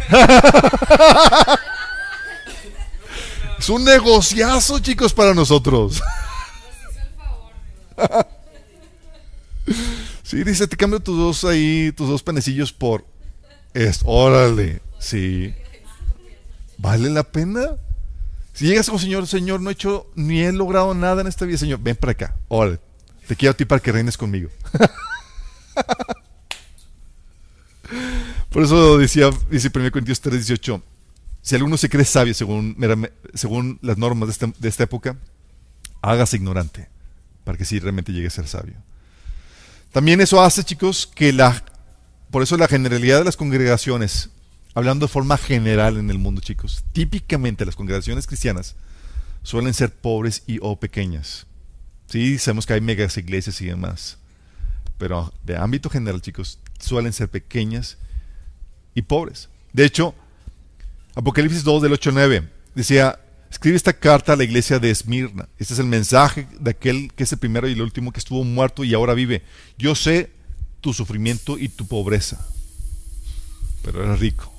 Es un negociazo, chicos, para nosotros. Sí, dice, te cambio tus dos ahí, tus dos panecillos por esto. Órale, sí. ¿Vale la pena? Si llegas con Señor, Señor, no he hecho ni he logrado nada en esta vida, Señor, ven para acá, órale. Te quiero a ti para que reines conmigo. Por eso decía, dice primero Corintios tres dieciocho, si alguno se cree sabio según, según las normas de esta, de esta época, hágase ignorante, para que sí realmente llegue a ser sabio. También eso hace, chicos, que la, por eso la generalidad de las congregaciones, hablando de forma general en el mundo, chicos, típicamente las congregaciones cristianas suelen ser pobres y o pequeñas. Sí, sabemos que hay megas iglesias y demás, pero de ámbito general, chicos, suelen ser pequeñas y pobres. De hecho, Apocalipsis dos del ocho al nueve decía: escribe esta carta a la iglesia de Esmirna. Este es el mensaje de aquel que es el primero y el último, que estuvo muerto y ahora vive. Yo sé tu sufrimiento y tu pobreza, pero eres rico.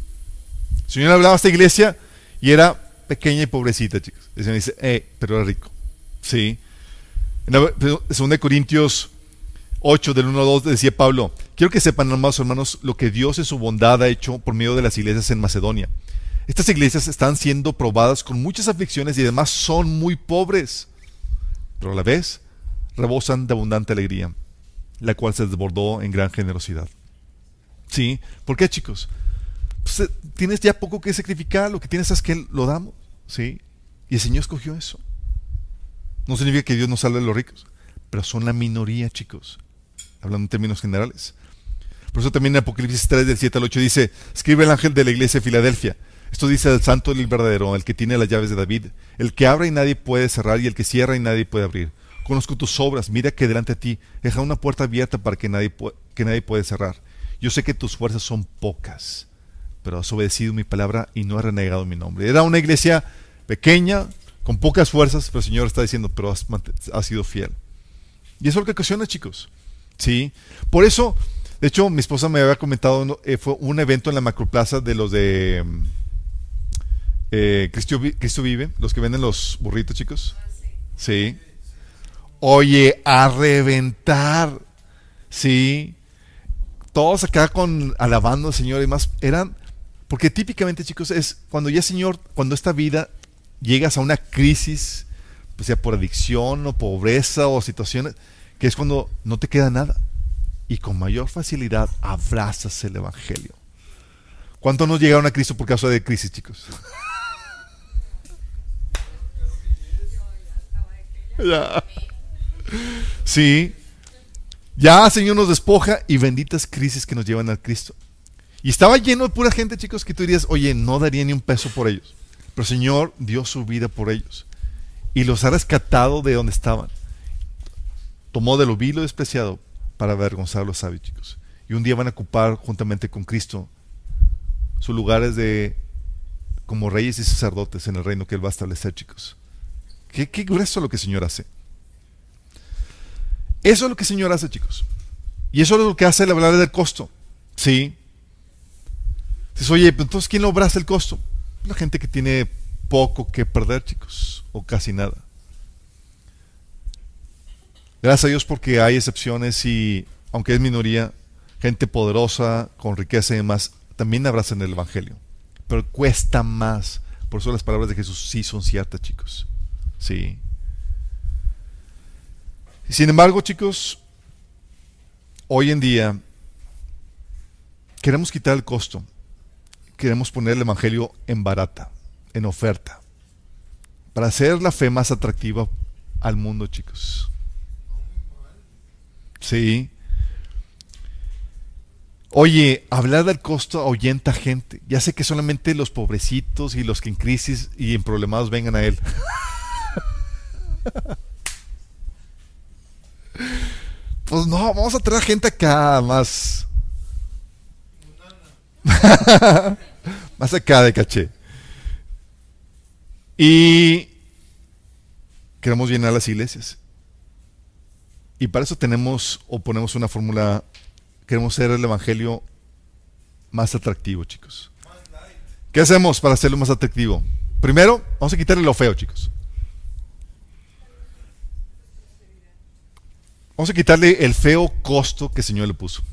El Señor hablaba a esta iglesia y era pequeña y pobrecita, chicos. El Señor dice, eh, pero era rico. Sí. En segunda Corintios ocho, del uno al dos, decía Pablo: quiero que sepan, amados hermanos, lo que Dios en su bondad ha hecho por medio de las iglesias en Macedonia. Estas iglesias están siendo probadas con muchas aflicciones y además son muy pobres, pero a la vez rebosan de abundante alegría, la cual se desbordó en gran generosidad. ¿Sí? ¿Por qué, chicos? Pues, tienes ya poco que sacrificar, lo que tienes es que lo damos. ¿Sí? Y el Señor escogió eso. No significa que Dios no salve a los ricos, pero son la minoría, chicos, hablando en términos generales. Por eso también en Apocalipsis tres, del siete al ocho dice: escribe el ángel de la iglesia de Filadelfia. Esto dice el santo y el verdadero, el que tiene las llaves de David, el que abre y nadie puede cerrar, y el que cierra y nadie puede abrir. Conozco tus obras, mira que delante de ti deja una puerta abierta para que nadie, que nadie puede cerrar. Yo sé que tus fuerzas son pocas, pero has obedecido mi palabra y no has renegado mi nombre. Era una iglesia pequeña, con pocas fuerzas, pero el Señor está diciendo, pero has, has sido fiel. Y eso es lo que ocasiona, chicos. ¿Sí? Por eso, de hecho, mi esposa me había comentado, eh, fue un evento en la Macroplaza de los de eh, Cristo, Cristo Vive, los que venden los burritos, chicos. Sí. Oye, a reventar. Sí. Todos acá con alabando al Señor y más. Eran, porque típicamente, chicos, es cuando ya, Señor, cuando esta vida llegas a una crisis, pues sea por adicción o pobreza o situaciones, que es cuando no te queda nada y con mayor facilidad abrazas el Evangelio. ¿Cuántos nos llegaron a Cristo por causa de crisis, chicos? Ya. Sí. Ya, Señor, nos despoja, y benditas crisis que nos llevan al Cristo. Y estaba lleno de pura gente, chicos, que tú dirías, oye, no daría ni un peso por ellos. Pero el Señor dio su vida por ellos y los ha rescatado de donde estaban. Tomó de lo vil y lo despreciado para avergonzar a los sabios, chicos. Y un día van a ocupar juntamente con Cristo sus lugares de como reyes y sacerdotes en el reino que Él va a establecer, chicos. Qué, qué grueso lo que el Señor hace. Eso es lo que el Señor hace, chicos. Y eso es lo que hace el hablar del costo. Sí. Dices, oye, entonces ¿quién lo abraza el costo? La gente que tiene poco que perder, chicos, o casi nada. Gracias a Dios porque hay excepciones y, aunque es minoría, gente poderosa, con riqueza y demás, también abrazan el Evangelio. Pero cuesta más. Por eso las palabras de Jesús sí son ciertas, chicos. Sí. Sin embargo, chicos, hoy en día queremos quitar el costo. Queremos poner el Evangelio en barata, en oferta, para hacer la fe más atractiva al mundo, chicos. Sí. Oye, hablar del costo ahuyenta gente. Ya sé que solamente los pobrecitos y los que en crisis y en problemados vengan a él. Pues no, vamos a traer gente acá más. Más acá de caché. Y queremos llenar las iglesias. Y para eso tenemos o ponemos una fórmula. Queremos hacer el Evangelio más atractivo, chicos. ¿Qué hacemos para hacerlo más atractivo? Primero, vamos a quitarle lo feo, chicos. Vamos a quitarle el feo costo que el Señor le puso.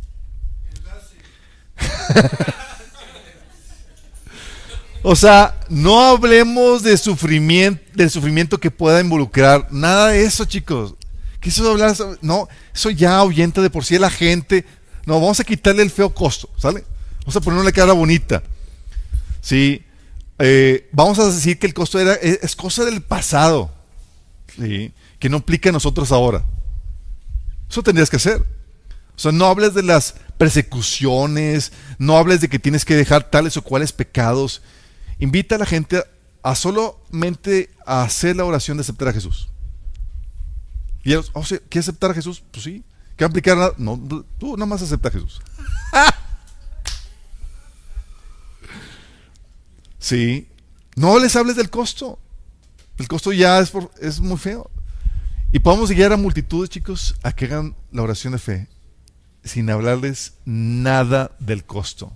O sea, no hablemos de sufrimiento, del sufrimiento que pueda involucrar. Nada de eso, chicos. ¿Qué es eso de hablar? No, eso ya ahuyenta de por sí a la gente. No, vamos a quitarle el feo costo, ¿sale? Vamos a ponerle una cara bonita. Sí. Eh, vamos a decir que el costo era, es, es cosa del pasado. Sí. Que no aplica a nosotros ahora. Eso tendrías que hacer. O sea, no hables de las persecuciones, no hables de que tienes que dejar tales o cuales pecados. Invita a la gente a solamente a hacer la oración de aceptar a Jesús. Y ellos, oh, ¿quieres aceptar a Jesús? Pues sí. ¿Qué va a aplicar? Nada? No, tú nada más acepta a Jesús. Sí. No les hables del costo. El costo ya es, por, es muy feo. Y podemos guiar a multitudes, chicos, a que hagan la oración de fe sin hablarles nada del costo.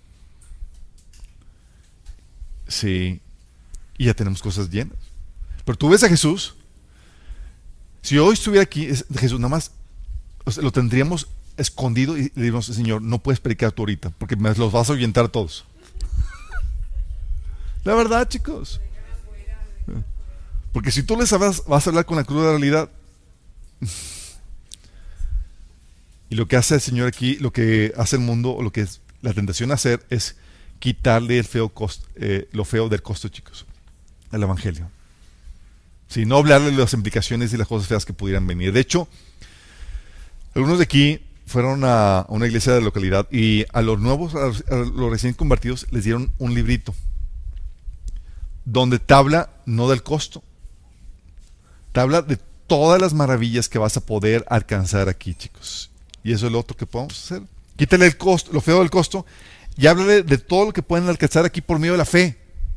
Sí. Y ya tenemos cosas llenas. Pero tú ves a Jesús. Si hoy estuviera aquí, es, Jesús nada más, o sea, lo tendríamos escondido y le diríamos, Señor, no puedes predicar tú ahorita, porque me los vas a ahuyentar a todos. La verdad, chicos. Porque si tú les hablas, vas a hablar con la cruda realidad. Y lo que hace el Señor aquí, lo que hace el mundo, o lo que es la tentación a hacer, es quitarle el feo costo, eh, lo feo del costo, chicos, al Evangelio. Sí, no hablarle de las implicaciones y las cosas feas que pudieran venir. De hecho, algunos de aquí fueron a una iglesia de la localidad y a los nuevos, a los, a los recién convertidos, les dieron un librito donde te habla no del costo, te habla de todas las maravillas que vas a poder alcanzar aquí, chicos. Y eso es lo otro que podemos hacer. Quítale el costo, lo feo del costo, y háblale de todo lo que pueden alcanzar aquí por medio de la fe.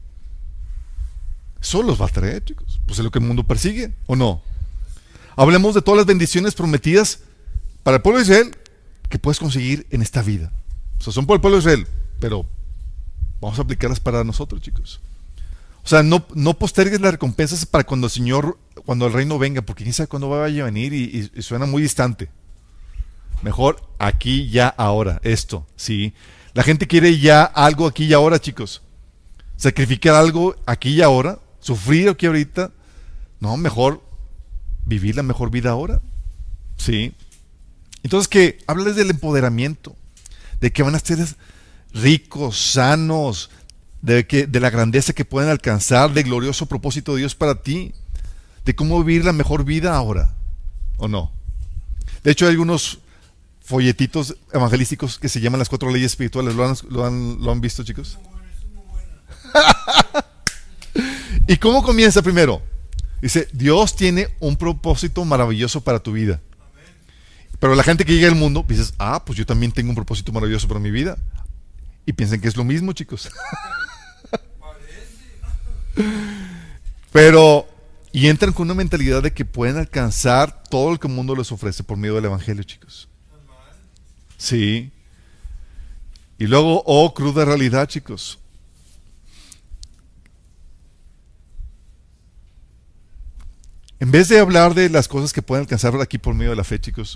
Eso los va a traer, chicos. Pues es lo que el mundo persigue, ¿o no? Hablemos de todas las bendiciones prometidas para el pueblo de Israel que puedes conseguir en esta vida. O sea, son por el pueblo de Israel, pero vamos a aplicarlas para nosotros, chicos. O sea, no, no postergues las recompensas para cuando el Señor, cuando el reino venga, porque quién sabe cuándo vaya a venir y, y, y suena muy distante. Mejor aquí, ya, ahora, esto, sí. La gente quiere ya algo aquí y ahora, chicos. Sacrificar algo aquí y ahora, sufrir aquí ahorita. No, mejor vivir la mejor vida ahora. Sí. Entonces, que háblales del empoderamiento, de que van a ser ricos, sanos, de, que, de la grandeza que pueden alcanzar, del glorioso propósito de Dios para ti, de cómo vivir la mejor vida ahora, ¿o no? De hecho, hay algunos folletitos evangelísticos que se llaman las cuatro leyes espirituales. ¿Lo han, lo han, lo han visto, chicos? ¿Y cómo comienza primero? Dice, Dios tiene un propósito maravilloso para tu vida. Pero la gente que llega al mundo, dices, ah, pues yo también tengo un propósito maravilloso para mi vida. Y piensan que es lo mismo, chicos. Pero, y Y entran con una mentalidad de que pueden alcanzar todo lo que el mundo les ofrece por medio del evangelio, chicos. Sí. Y luego, oh, cruda realidad, chicos. En vez de hablar de las cosas que pueden alcanzar aquí por medio de la fe, chicos,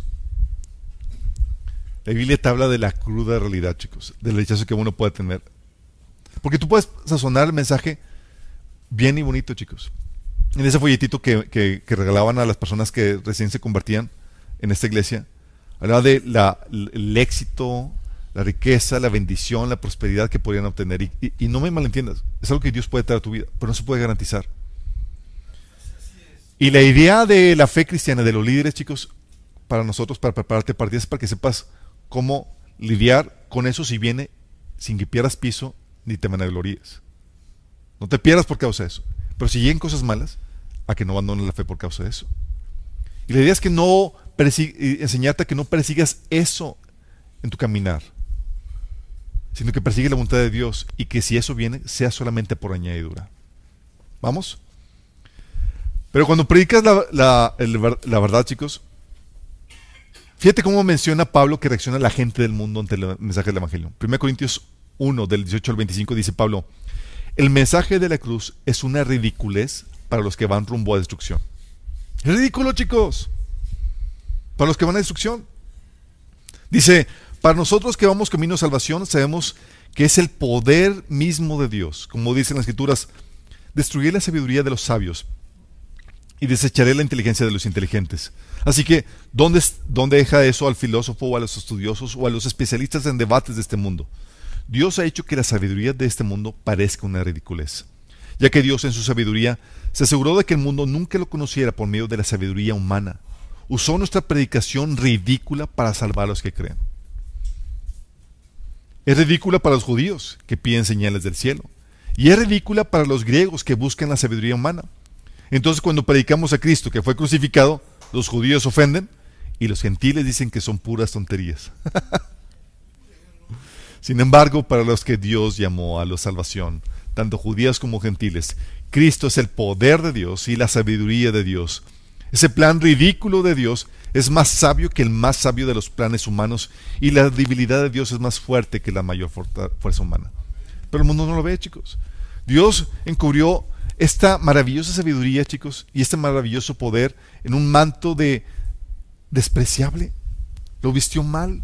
la Biblia te habla de la cruda realidad, chicos, del rechazo que uno puede tener. Porque tú puedes sazonar el mensaje bien y bonito, chicos. En ese folletito que, que, que regalaban a las personas que recién se convertían en esta iglesia, hablaba de la, el éxito, la riqueza, la bendición, la prosperidad que podrían obtener. Y, y, y no me malentiendas, es algo que Dios puede traer a tu vida, pero no se puede garantizar. Y la idea de la fe cristiana, de los líderes, chicos, para nosotros, para prepararte para ti, es para que sepas cómo lidiar con eso si viene sin que pierdas piso ni te vanagloríes. No te pierdas por causa de eso. Pero si llegan cosas malas, a que no abandones la fe por causa de eso. Y la idea es que no enseñarte a que no persigas eso en tu caminar, sino que persigue la voluntad de Dios y que si eso viene, sea solamente por añadidura. ¿Vamos? Pero cuando predicas la, la, el, la verdad, chicos, fíjate cómo menciona Pablo que reacciona la gente del mundo ante el mensaje del Evangelio. primera Corintios uno, del dieciocho al veinticinco, dice Pablo: el mensaje de la cruz es una ridiculez para los que van rumbo a destrucción. Es ridículo, chicos, para los que van a destrucción. Dice: para nosotros que vamos camino a salvación, sabemos que es el poder mismo de Dios. Como dicen las Escrituras: destruiré la sabiduría de los sabios y desecharé la inteligencia de los inteligentes. Así que, ¿dónde, ¿dónde deja eso al filósofo o a los estudiosos o a los especialistas en debates de este mundo? Dios ha hecho que la sabiduría de este mundo parezca una ridiculez, ya que Dios en su sabiduría se aseguró de que el mundo nunca lo conociera por medio de la sabiduría humana. Usó nuestra predicación ridícula para salvar a los que creen. Es ridícula para los judíos, que piden señales del cielo, y es ridícula para los griegos, que buscan la sabiduría humana. Entonces, cuando predicamos a Cristo que fue crucificado, los judíos ofenden y los gentiles dicen que son puras tonterías. Sin embargo, para los que Dios llamó a la salvación, tanto judíos como gentiles, Cristo es el poder de Dios y la sabiduría de Dios. Ese plan ridículo de Dios es más sabio que el más sabio de los planes humanos, y la debilidad de Dios es más fuerte que la mayor fuerza humana. Pero el mundo no lo ve, chicos. Dios encubrió esta maravillosa sabiduría, chicos, y este maravilloso poder en un manto de despreciable. Lo vistió mal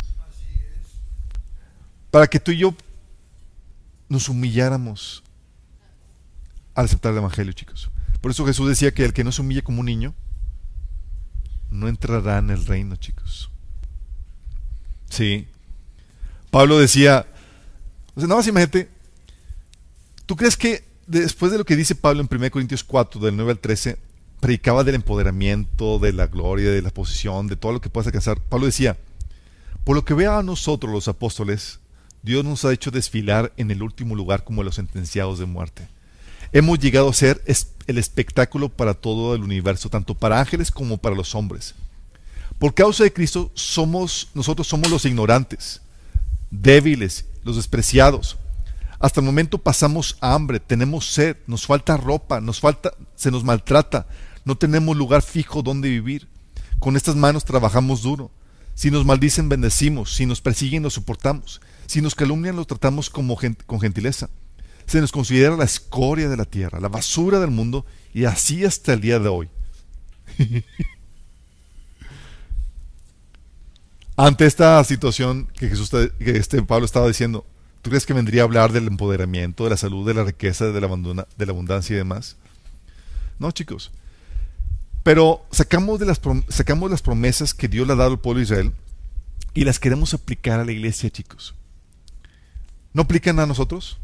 para que tú y yo nos humilláramos al aceptar el Evangelio, chicos. Por eso Jesús decía que el que no se humille como un niño no entrará en el reino, chicos. Sí. Pablo decía, o sea, nada más imagínate, ¿tú crees que después de lo que dice Pablo en primera Corintios cuatro, del nueve al trece, predicaba del empoderamiento, de la gloria, de la posición, de todo lo que puedas alcanzar? Pablo decía: por lo que vea a nosotros los apóstoles, Dios nos ha hecho desfilar en el último lugar como los sentenciados de muerte. Hemos llegado a ser el espectáculo para todo el universo, tanto para ángeles como para los hombres. Por causa de Cristo, somos, nosotros somos los ignorantes, débiles, los despreciados. Hasta el momento pasamos hambre, tenemos sed, nos falta ropa, nos falta, se nos maltrata, no tenemos lugar fijo donde vivir. Con estas manos trabajamos duro. Si nos maldicen, bendecimos. Si nos persiguen, los soportamos. Si nos calumnian, los tratamos como gent con gentileza. Se nos considera la escoria de la tierra, la basura del mundo, y así hasta el día de hoy. Ante esta situación que Jesús, que este Pablo estaba diciendo, ¿tú crees que vendría a hablar del empoderamiento, de la salud, de la riqueza, de la, abundana, de la abundancia y demás? No, chicos. Pero sacamos, de las, sacamos las promesas que Dios le ha dado al pueblo de Israel y las queremos aplicar a la iglesia, chicos. ¿No aplican a nosotros?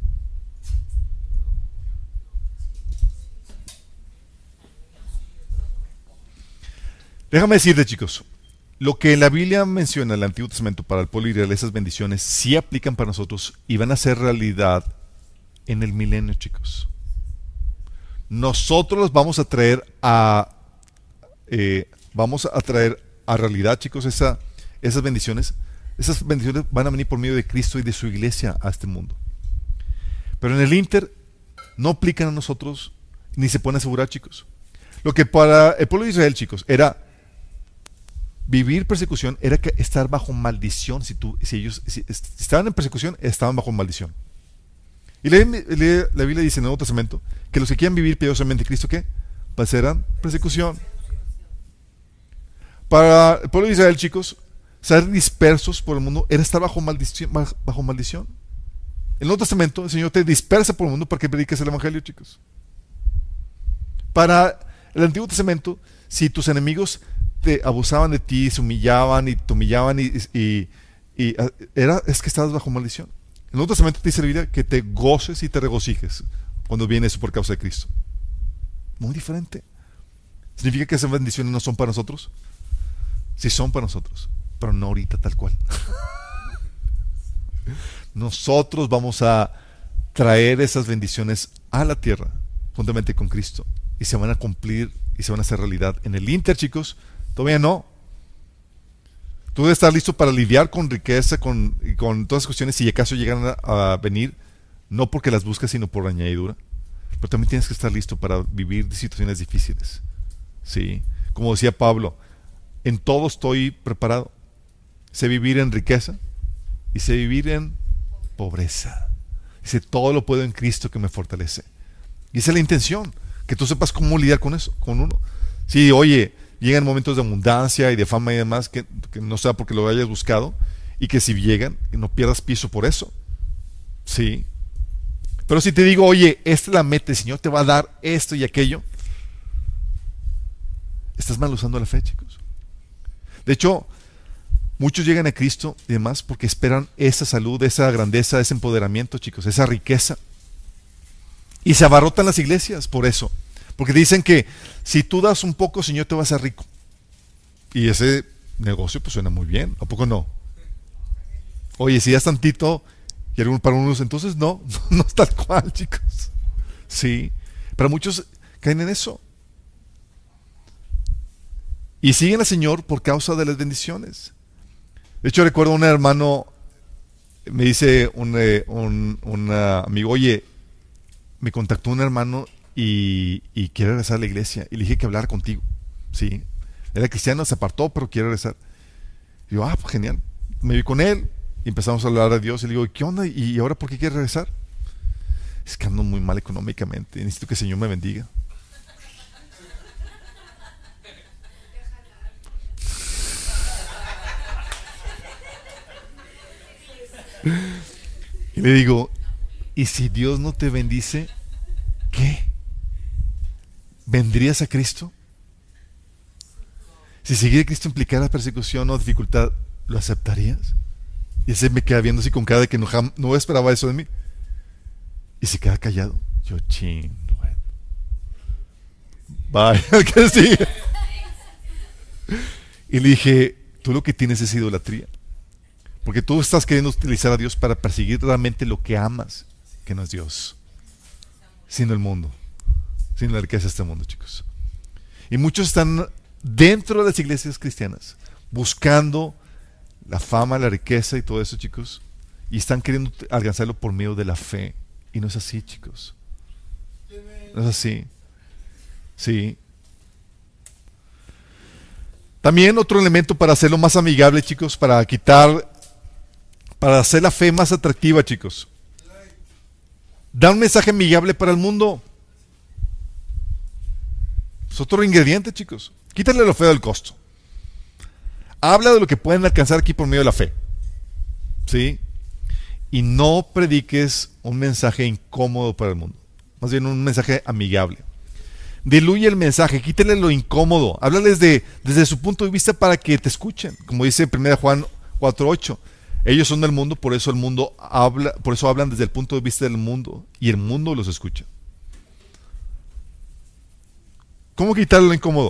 Déjame decirte, chicos, lo que la Biblia menciona en el Antiguo Testamento para el pueblo de Israel, esas bendiciones sí aplican para nosotros y van a ser realidad en el milenio, chicos. Nosotros los vamos a traer a eh, vamos a traer a realidad, chicos, esa, esas bendiciones. Esas bendiciones van a venir por medio de Cristo y de su iglesia a este mundo. Pero en el Inter no aplican a nosotros ni se pueden asegurar, chicos. Lo que para el pueblo de Israel, chicos, era vivir persecución, era que estar bajo maldición. Si, tú, si ellos si, si estaban en persecución, estaban bajo maldición. Y la, la, la Biblia dice en el Nuevo Testamento que los que quieran vivir piadosamente en Cristo, ¿qué? Pasarán persecución. Para el pueblo de Israel, chicos, ser dispersos por el mundo era estar bajo maldición. Bajo maldición. En el Nuevo Testamento, el Señor te dispersa por el mundo para que prediques el Evangelio, chicos. Para el Antiguo Testamento, si tus enemigos te abusaban de ti, se humillaban y te humillaban y, y, y era, es que estabas bajo maldición. En el Nuevo Testamento te dice la Biblia que te goces y te regocijes cuando viene eso por causa de Cristo. Muy diferente. ¿Significa que esas bendiciones no son para nosotros? Sí son para nosotros, pero no ahorita tal cual. Nosotros vamos a traer esas bendiciones a la tierra juntamente con Cristo y se van a cumplir y se van a hacer realidad. En el Inter, chicos, todavía no. Tú debes estar listo para lidiar con riqueza con, y con todas las cuestiones si acaso llegan a, a venir, no porque las buscas sino por añadidura. Pero también tienes que estar listo para vivir situaciones difíciles. ¿Sí? Como decía Pablo, en todo estoy preparado. Sé vivir en riqueza y sé vivir en pobreza. Dice, todo lo puedo en Cristo que me fortalece. Y esa es la intención, que tú sepas cómo lidiar con eso, con uno. Sí, oye, llegan momentos de abundancia y de fama y demás, que, que no sea porque lo hayas buscado, y que si llegan, que no pierdas piso por eso. Sí. Pero si te digo, oye, esta es la meta, el Señor te va a dar esto y aquello, estás mal usando la fe, chicos. De hecho, muchos llegan a Cristo y demás porque esperan esa salud, esa grandeza, ese empoderamiento, chicos, esa riqueza. Y se abarrotan las iglesias por eso. Porque dicen que si tú das un poco, Señor te va a hacer rico. Y ese negocio pues suena muy bien, ¿a poco no? Oye, si das tantito y algún para unos, entonces no, no, no es tal cual, chicos. Sí, pero muchos caen en eso. Y siguen al Señor por causa de las bendiciones. De hecho, recuerdo un hermano, me dice un, eh, un, un uh, amigo, oye, me contactó un hermano y, y quiere regresar a la iglesia. Y le dije que hablara contigo. Sí, era cristiano, se apartó, pero quiere regresar. Y yo, ah, pues genial. Me vi con él y empezamos a hablar de Dios. Y le digo, ¿qué onda? ¿Y ahora por qué quiere regresar? Es que ando muy mal económicamente. Necesito que el Señor me bendiga. Y le digo, ¿y si Dios no te bendice, qué? ¿Vendrías a Cristo? Si seguir a Cristo implicara persecución o dificultad, ¿lo aceptarías? Y ese me queda viendo así con cara de que no, no esperaba eso de mí. Y se queda callado. Yo, ching, bueno. Vaya, que sigue. Y le dije, tú lo que tienes es idolatría. Porque tú estás queriendo utilizar a Dios para perseguir realmente lo que amas, que no es Dios, sino el mundo, sino la riqueza de este mundo, chicos. Y muchos están dentro de las iglesias cristianas, buscando la fama, la riqueza y todo eso, chicos, y están queriendo alcanzarlo por medio de la fe. Y no es así, chicos. No es así. Sí. También otro elemento para hacerlo más amigable, chicos, para quitar... Para hacer la fe más atractiva, chicos. Da un mensaje amigable para el mundo. Es otro ingrediente, chicos. Quítale lo feo del costo. Habla de lo que pueden alcanzar aquí por medio de la fe. ¿Sí? Y no prediques un mensaje incómodo para el mundo. Más bien un mensaje amigable. Diluye el mensaje, quítale lo incómodo. Háblales de, desde su punto de vista para que te escuchen. Como dice primera Juan cuatro ocho. Ellos son del mundo, por eso el mundo habla, por eso hablan desde el punto de vista del mundo y el mundo los escucha. ¿Cómo quitarle lo incómodo?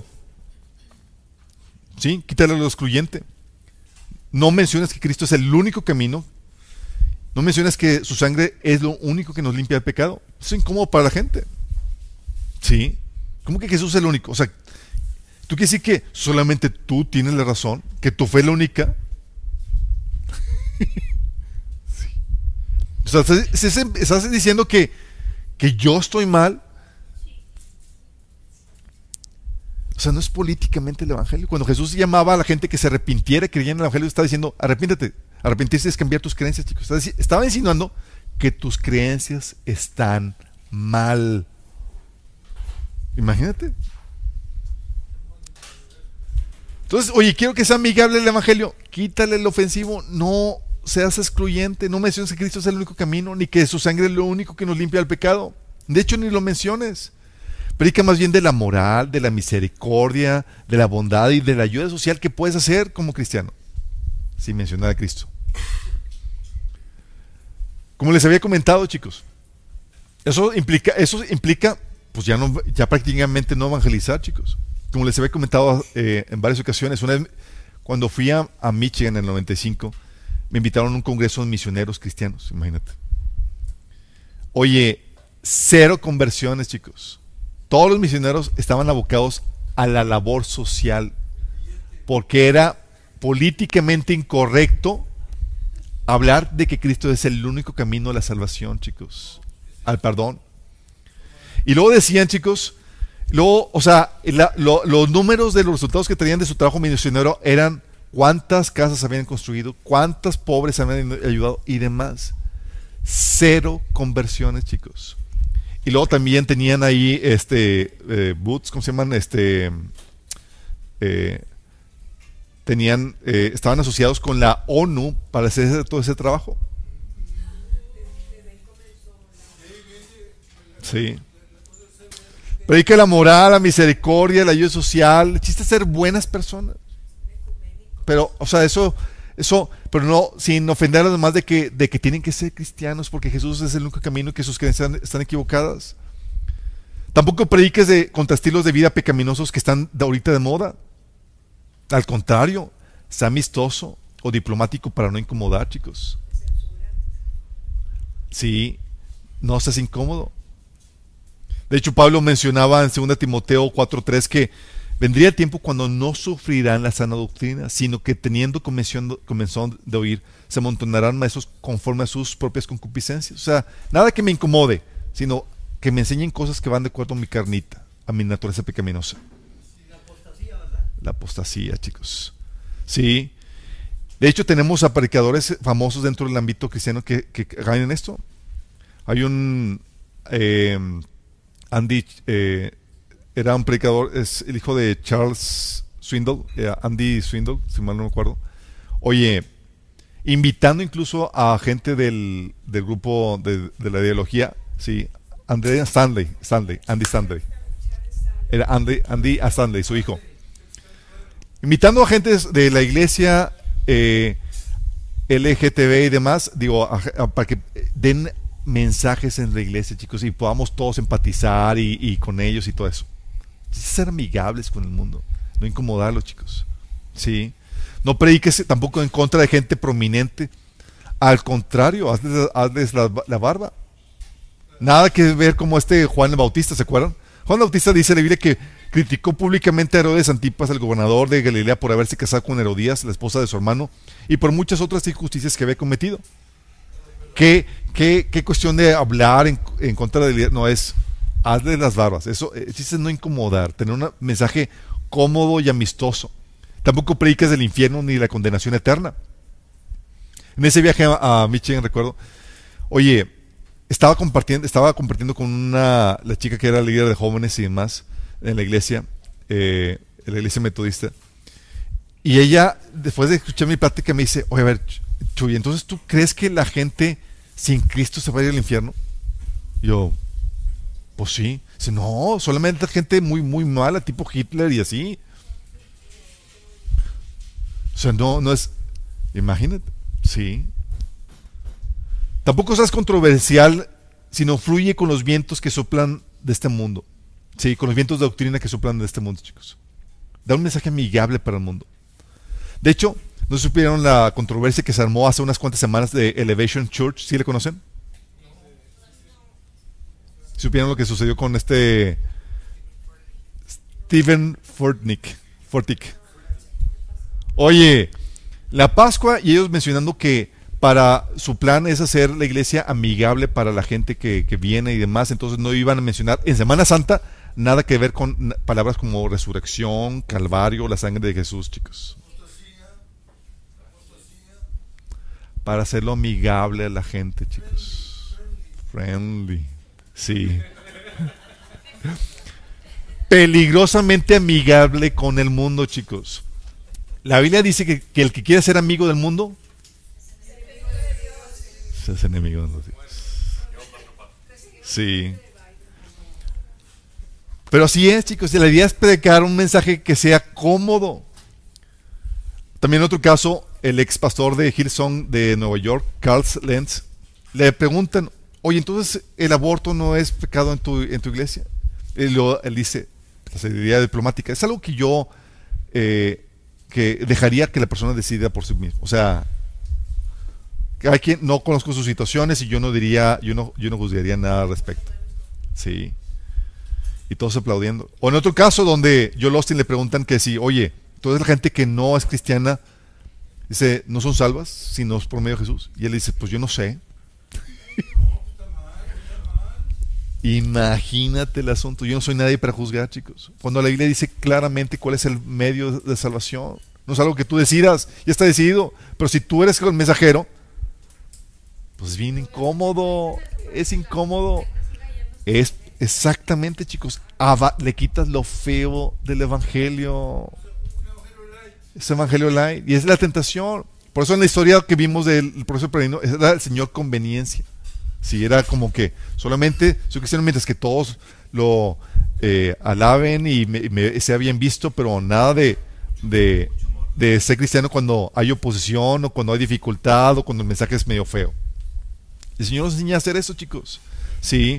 ¿Sí? Quitarle lo excluyente. No menciones que Cristo es el único camino. No menciones que su sangre es lo único que nos limpia del pecado. Eso es incómodo para la gente. ¿Sí? ¿Cómo que Jesús es el único? O sea, ¿tú quieres decir que solamente tú tienes la razón? ¿Que tu fe es la única? Sí. O sea, estás, estás diciendo que, que yo estoy mal. O sea, no es políticamente el evangelio. Cuando Jesús llamaba a la gente que se arrepintiera, creyera en el evangelio, estaba diciendo, arrepiéntete. Arrepentirse es cambiar tus creencias, chicos. Estaba insinuando que tus creencias están mal. Imagínate. Entonces, oye, quiero que sea amigable el evangelio. Quítale el ofensivo. No seas excluyente. No menciones que Cristo es el único camino, ni que su sangre es lo único que nos limpia del pecado. De hecho, ni lo menciones. Predica más bien de la moral, de la misericordia, de la bondad y de la ayuda social que puedes hacer como cristiano, sin mencionar a Cristo. Como les había comentado, chicos, eso implica, eso implica, pues ya no, ya prácticamente no evangelizar, chicos. Como les había comentado eh, en varias ocasiones, una vez cuando fui a, a Michigan en el noventa y cinco, me invitaron a un congreso de misioneros cristianos, imagínate. Oye, cero conversiones, chicos. Todos los misioneros estaban abocados a la labor social, porque era políticamente incorrecto hablar de que Cristo es el único camino a la salvación, chicos, al perdón. Y luego decían, chicos, luego, o sea, la, lo, los números de los resultados que tenían de su trabajo misionero eran cuántas casas habían construido, cuántas pobres habían ayudado y demás. Cero conversiones, chicos. Y luego también tenían ahí este eh, boots, ¿cómo se llaman? Este eh, tenían, eh, estaban asociados con la ONU para hacer todo ese trabajo. Sí. Predica la moral, la misericordia, la ayuda social. El chiste es ser buenas personas. Pero, o sea, eso, eso, pero no, sin ofender a los demás de que, de que tienen que ser cristianos porque Jesús es el único camino y que sus creencias están, están equivocadas. Tampoco prediques de, contra estilos de vida pecaminosos que están de ahorita de moda. Al contrario, sea amistoso o diplomático para no incomodar, chicos. Sí, no seas incómodo. De hecho, Pablo mencionaba en segunda Timoteo cuatro tres que vendría el tiempo cuando no sufrirán la sana doctrina, sino que teniendo comenzón de oír, se amontonarán maestros conforme a sus propias concupiscencias. O sea, nada que me incomode, sino que me enseñen cosas que van de acuerdo a mi carnita, a mi naturaleza pecaminosa. La apostasía, ¿verdad? La apostasía, chicos. Sí. De hecho, tenemos a predicadores famosos dentro del ámbito cristiano que, que caen en esto. Hay un... Eh, Andy... Eh, era un predicador, es el hijo de Charles Swindoll, eh, Andy Swindoll, si mal no me acuerdo. Oye, invitando incluso a gente del, del grupo de, de la ideología, sí, Andrea Stanley, Stanley, Andy Stanley. Era Andy, Andy Stanley, su hijo. Invitando a gente de la iglesia eh, L G T B y demás, digo, a, a, para que den mensajes en la iglesia, chicos, y podamos todos empatizar y, y con ellos y todo eso. Ser amigables con el mundo, no incomodarlos, chicos. Sí. No prediques tampoco en contra de gente prominente. Al contrario, hazles, hazles la, la barba. Nada que ver como este Juan el Bautista, ¿se acuerdan? Juan el Bautista dice en la Biblia que criticó públicamente a Herodes Antipas, el gobernador de Galilea, por haberse casado con Herodías, la esposa de su hermano, y por muchas otras injusticias que había cometido. ¿Qué, qué, qué cuestión de hablar en, en contra de Galilea? No es... Hazle las barbas. Eso es no incomodar, tener un mensaje cómodo y amistoso. Tampoco prediques del infierno ni la condenación eterna. En ese viaje a, a Michigan, recuerdo, oye, estaba compartiendo, estaba compartiendo con una la chica que era líder de jóvenes y demás en la iglesia, eh, en la iglesia metodista. Y ella, después de escuchar mi plática, me dice, oye, a ver, Chuy, entonces ¿tú crees que la gente sin Cristo se va a ir al infierno? Yo... Pues sí. Dice, no, solamente gente muy, muy mala, tipo Hitler y así. O sea, no, no es... Imagínate. Sí. Tampoco seas controversial, sino fluye con los vientos que soplan de este mundo. Sí, con los vientos de doctrina que soplan de este mundo, chicos. Da un mensaje amigable para el mundo. De hecho, ¿no supieron la controversia que se armó hace unas cuantas semanas de Elevation Church? ¿Sí le conocen? ¿Supieron lo que sucedió con este Stephen Furtick? Furtick. Oye, la Pascua y ellos mencionando que para su plan es hacer la iglesia amigable para la gente que, que viene y demás, entonces no iban a mencionar en Semana Santa nada que ver con n- palabras como resurrección, calvario, la sangre de Jesús, chicos. Para hacerlo amigable a la gente, chicos. Friendly. Sí. Peligrosamente amigable con el mundo, chicos. La Biblia dice que, que el que quiere ser amigo del mundo se hace enemigo de Dios. Sí. Pero así es, chicos. La idea es predicar un mensaje que sea cómodo. También en otro caso, el ex pastor de Hillsong de Nueva York, Carl Lentz, le preguntan, oye, entonces el aborto no es pecado en tu, en tu iglesia. Y luego él dice, la sabiduría diplomática, es algo que yo eh, que dejaría que la persona decida por sí misma. O sea, hay quien no conozco sus situaciones y yo no diría, yo no, yo no juzgaría nada al respecto. Sí. Y todos aplaudiendo. O en otro caso donde Joel Austin le preguntan que si, oye, toda la gente que no es cristiana, dice, no son salvas, sino es por medio de Jesús. Y él dice, pues yo no sé. Imagínate el asunto. Yo no soy nadie para juzgar, chicos. Cuando la Biblia dice claramente cuál es el medio de salvación, no es algo que tú decidas, ya está decidido. Pero si tú eres el mensajero, pues es bien incómodo. Es incómodo. Es exactamente, chicos. Ava- le quitas lo feo del evangelio. Es evangelio light. Y es la tentación. Por eso en la historia que vimos del profesor Peregrino, era el Señor conveniencia. Si era como que solamente soy cristiano mientras que todos lo eh, alaben y me, me, sea bien visto, pero nada de, de, de ser cristiano cuando hay oposición o cuando hay dificultad o cuando el mensaje es medio feo. El Señor nos enseña a hacer eso, chicos. Sí.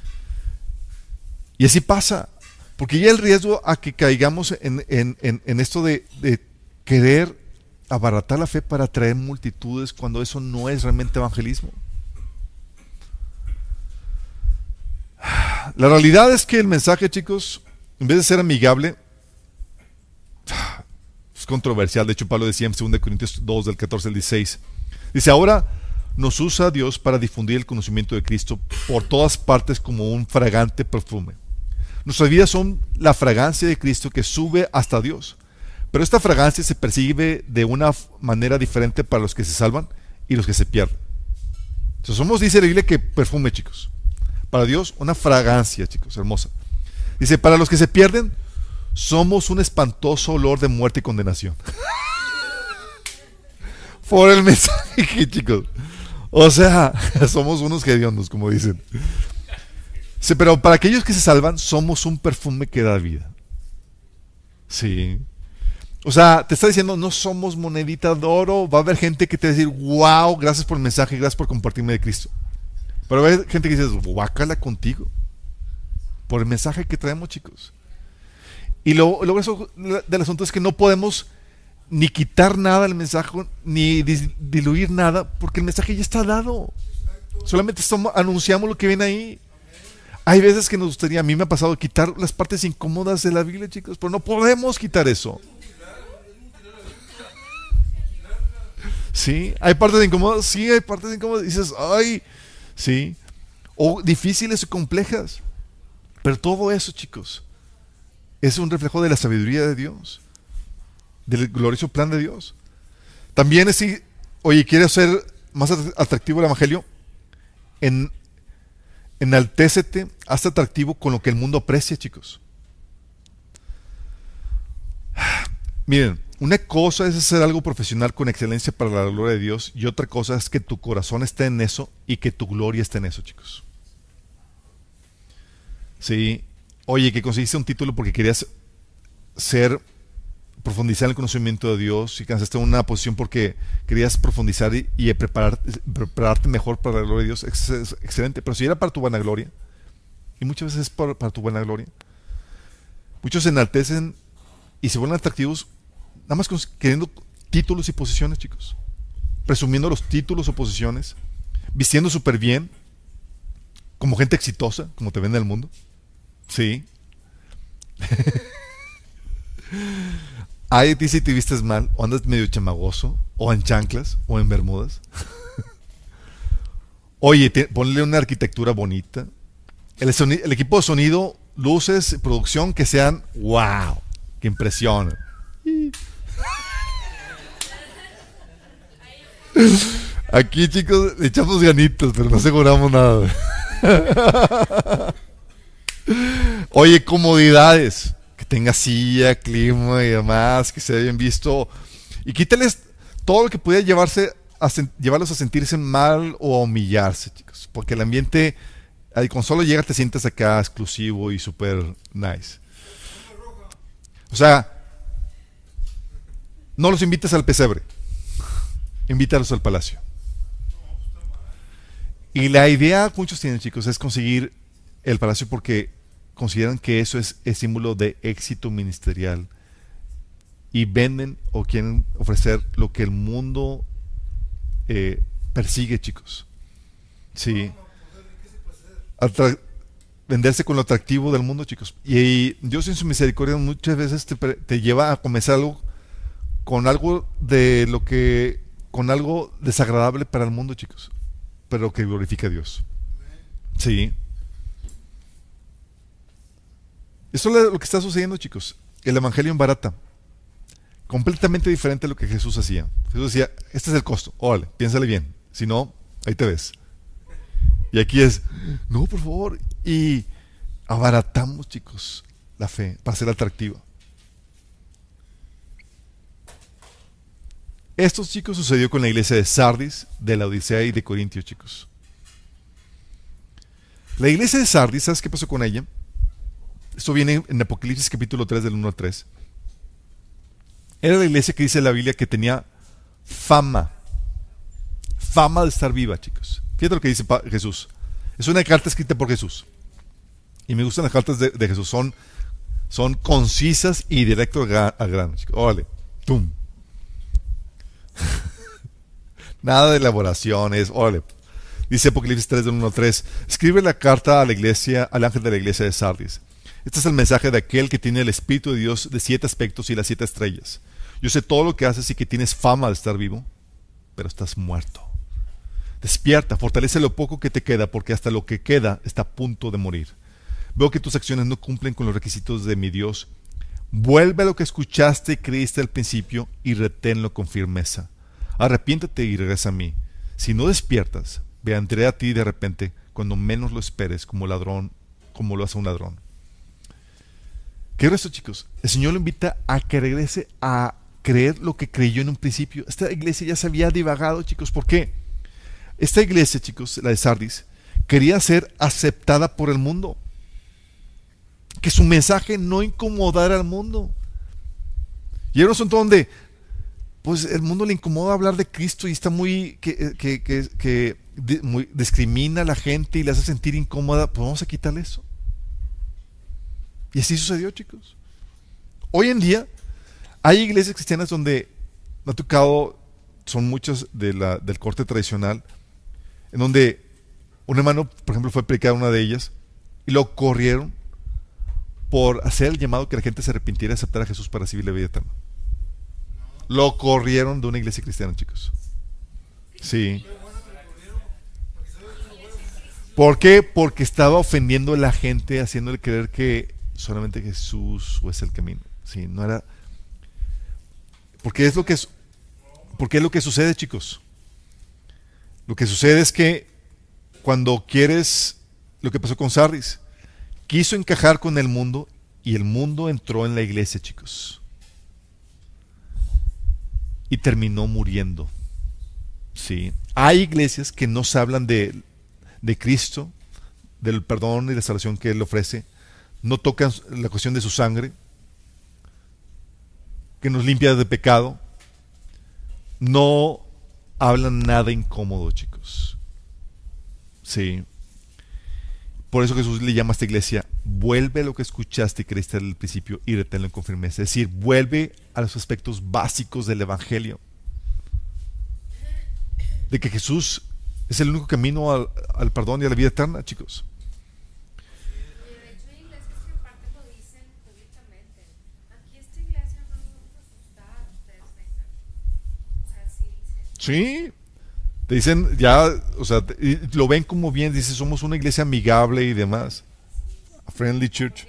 Y así pasa. Porque ya el riesgo a que caigamos en, en, en, en esto de, de querer abaratar la fe para atraer multitudes cuando eso no es realmente evangelismo. La realidad es que el mensaje, chicos, en vez de ser amigable, es controversial. De hecho, Pablo decía en segunda Corintios dos, del catorce al dieciséis, dice, ahora nos usa Dios para difundir el conocimiento de Cristo por todas partes como un fragante perfume. Nuestras vidas son la fragancia de Cristo que sube hasta Dios, pero esta fragancia se percibe de una manera diferente para los que se salvan y los que se pierden. O sea, somos, dice la Biblia, que perfume, chicos. Para Dios, una fragancia, chicos, hermosa. Dice, para los que se pierden, somos un espantoso olor de muerte y condenación. Por el mensaje, chicos. O sea, somos unos hediondos, como dicen. Sí, pero para aquellos que se salvan, somos un perfume que da vida. Sí. O sea, te está diciendo, no somos monedita de oro. Va a haber gente que te va a decir, wow, gracias por el mensaje, gracias por compartirme de Cristo. Pero hay gente que dice, guácala contigo. Por el mensaje que traemos, chicos. Y lo, lo eso del asunto es que no podemos ni quitar nada del mensaje, ni dis, diluir nada, porque el mensaje ya está dado. Solamente estamos, anunciamos lo que viene ahí. Hay veces que nos gustaría, a mí me ha pasado, quitar las partes incómodas de la Biblia, chicos, pero no podemos quitar eso. Sí, hay partes incómodas, sí, hay partes incómodas. Y dices, ay, sí, o difíciles o complejas. Pero todo eso, chicos, es un reflejo de la sabiduría de Dios, del glorioso plan de Dios. También es si, oye, ¿quieres ser más atractivo el evangelio? En, enaltécete, hazte atractivo con lo que el mundo aprecia, chicos. Miren, una cosa es hacer algo profesional con excelencia para la gloria de Dios, y otra cosa es que tu corazón esté en eso y que tu gloria esté en eso, chicos. Sí, oye, que conseguiste un título porque querías ser, profundizar en el conocimiento de Dios, y alcanzaste una posición porque querías profundizar y, y preparar, prepararte mejor para la gloria de Dios. Es, es excelente, pero si era para tu vanagloria, y muchas veces es para, para tu vanagloria, muchos se enaltecen y se vuelven atractivos nada más queriendo títulos y posiciones, chicos, presumiendo los títulos o posiciones, vistiendo súper bien, como gente exitosa, como te ven en el mundo. Sí. Ay, a ti si te vistes mal, o andas medio chamagoso, o en chanclas, o en bermudas. Oye, te, ponle una arquitectura bonita. El, soni- el equipo de sonido luces, producción que sean wow, que impresionen. Aquí, chicos, le echamos ganitos, pero no aseguramos nada. Oye, comodidades, que tenga silla, clima y demás, que se vea bien visto. Y quítales todo lo que pudiera llevarse a sen- llevarlos a sentirse mal o a humillarse, chicos. Porque el ambiente, ahí con solo llega te sientes acá exclusivo y súper nice. O sea, no los invites al pesebre, invítalos al palacio. Y la idea que muchos tienen, chicos, es conseguir el palacio porque consideran que eso es, es símbolo de éxito ministerial. Y venden o quieren ofrecer lo que el mundo eh, persigue, chicos. Sí. Atra- venderse con lo atractivo del mundo, chicos. Y, y Dios en su misericordia muchas veces te, pre- te lleva a comenzar algo con algo de lo que, con algo desagradable para el mundo, chicos, pero que glorifica a Dios. Sí. Eso es lo que está sucediendo, chicos. El evangelio en barata. Completamente diferente a lo que Jesús hacía. Jesús decía, este es el costo, órale, piénsale bien. Si no, ahí te ves. Y aquí es, no, por favor. Y abaratamos, chicos, la fe para ser atractiva. Esto, chicos, sucedió con la iglesia de Sardis, de la Odisea y de Corintios, chicos. La iglesia de Sardis, ¿sabes qué pasó con ella? Esto viene en Apocalipsis capítulo tres del uno al tres. Era la iglesia que dice la Biblia que tenía fama. Fama de estar viva, chicos. Fíjate lo que dice Pa- Jesús. Es una carta escrita por Jesús. Y me gustan las cartas de, de Jesús. Son, son concisas y directo al gra- al grano, chicos. Órale. ¡Tum! Nada de elaboraciones. Órale. Dice Apocalipsis tres del uno al tres. Escribe la carta a la iglesia, al ángel de la iglesia de Sardis. Este es el mensaje de aquel que tiene el Espíritu de Dios de siete aspectos y las siete estrellas. Yo sé todo lo que haces y que tienes fama de estar vivo, pero estás muerto. Despierta, fortalece lo poco que te queda, porque hasta lo que queda está a punto de morir. Veo que tus acciones no cumplen con los requisitos de mi Dios. Vuelve a lo que escuchaste y creíste al principio y reténlo con firmeza. Arrepiéntate y regresa a mí. Si no despiertas, vendré a ti de repente, cuando menos lo esperes, como ladrón, como lo hace un ladrón. ¿Qué es esto, chicos? El Señor lo invita a que regrese a creer lo que creyó en un principio. Esta iglesia ya se había divagado, chicos. ¿Por qué? Esta iglesia, chicos, la de Sardis, quería ser aceptada por el mundo. Que su mensaje no incomodara al mundo. Y era un asunto donde, pues, el mundo le incomoda hablar de Cristo y está muy, que, que, que, que de, muy, discrimina a la gente y le hace sentir incómoda. Pues vamos a quitarle eso. Y así sucedió, chicos. Hoy en día hay iglesias cristianas donde me ha tocado, son muchas de la, del corte tradicional, en donde un hermano, por ejemplo, fue a predicar a una de ellas y lo corrieron por hacer el llamado que la gente se arrepintiera y aceptar a Jesús para recibir la vida eterna. Lo corrieron de una iglesia cristiana, chicos. Sí. ¿Por qué? Porque estaba ofendiendo a la gente, haciéndole creer que solamente Jesús es el camino. Sí, no era. Porque es lo que es. Porque es lo que sucede, chicos. Lo que sucede es que cuando quieres, lo que pasó con Sardis, quiso encajar con el mundo y el mundo entró en la iglesia, chicos. Y terminó muriendo. Sí. Hay iglesias que no se hablan de, de Cristo, del perdón y la salvación que Él ofrece. No tocan la cuestión de su sangre, que nos limpia de pecado. No hablan nada incómodo, chicos. Sí. Por eso Jesús le llama a esta iglesia: vuelve a lo que escuchaste y creíste al principio y reténlo con firmeza. Es decir, vuelve a los aspectos básicos del evangelio, de que Jesús es el único camino al, al perdón y a la vida eterna, chicos. Sí, te dicen ya, o sea, te- y lo ven como bien, dice, somos una iglesia amigable y demás. A Friendly Church.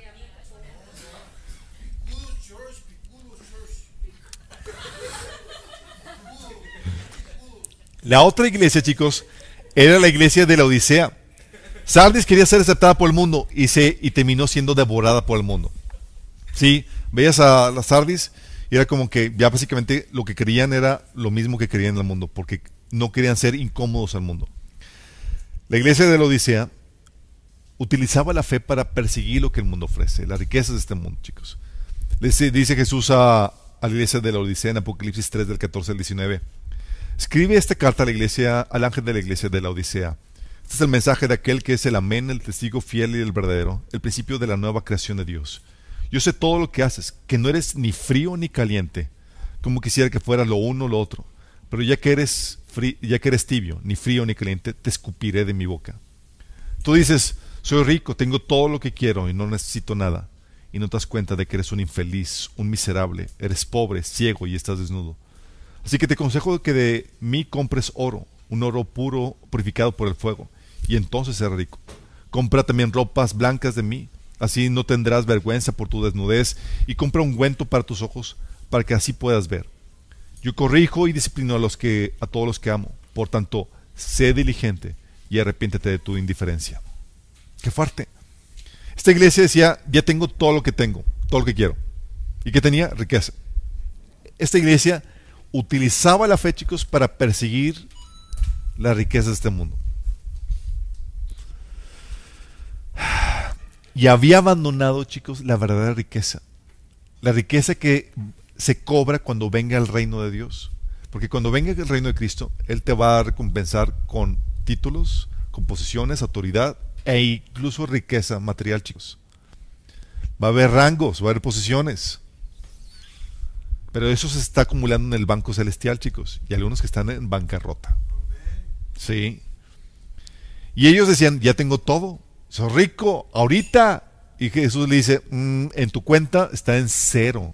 La otra iglesia, chicos, era la iglesia de la Odisea. Sardis quería ser aceptada por el mundo y, se, y terminó siendo devorada por el mundo. Sí, veías a la Sardis y era como que ya básicamente lo que querían era lo mismo que querían en el mundo, porque no querían ser incómodos al mundo. La iglesia de la Odisea utilizaba la fe para perseguir lo que el mundo ofrece, las riquezas de este mundo, chicos. Dice, dice Jesús a, a la iglesia de la Odisea en Apocalipsis tres del catorce al diecinueve. Escribe esta carta a la iglesia, al ángel de la iglesia de la Odisea. Este es el mensaje de aquel que es el amén, el testigo fiel y el verdadero, el principio de la nueva creación de Dios. Yo sé todo lo que haces, que no eres ni frío ni caliente, como quisiera que fuera lo uno o lo otro. Pero ya que eres frío, ya que eres tibio, ni frío ni caliente, te escupiré de mi boca. Tú dices, soy rico, tengo todo lo que quiero y no necesito nada. Y no te das cuenta de que eres un infeliz, un miserable, eres pobre, ciego y estás desnudo. Así que te aconsejo que de mí compres oro, un oro puro, purificado por el fuego, y entonces serás rico. Compra también ropas blancas de mí, así no tendrás vergüenza por tu desnudez, y compra un ungüento para tus ojos, para que así puedas ver. Yo corrijo y disciplino a los que, a todos los que amo, por tanto, sé diligente y arrepiéntete de tu indiferencia. ¡Qué fuerte! Esta iglesia decía, ya tengo todo lo que tengo, todo lo que quiero. ¿Y qué tenía? Riqueza. Esta iglesia utilizaba la fe, chicos, para perseguir las riquezas de este mundo. Y había abandonado, chicos, la verdadera riqueza. La riqueza que se cobra cuando venga el reino de Dios. Porque cuando venga el reino de Cristo, Él te va a recompensar con títulos, con posesiones, autoridad e incluso riqueza material, chicos. Va a haber rangos, va a haber posiciones. Pero eso se está acumulando en el banco celestial, chicos. Y algunos que están en bancarrota. Sí. Y ellos decían, ya tengo todo. Soy rico, ahorita. Y Jesús le dice, mmm, en tu cuenta está en cero.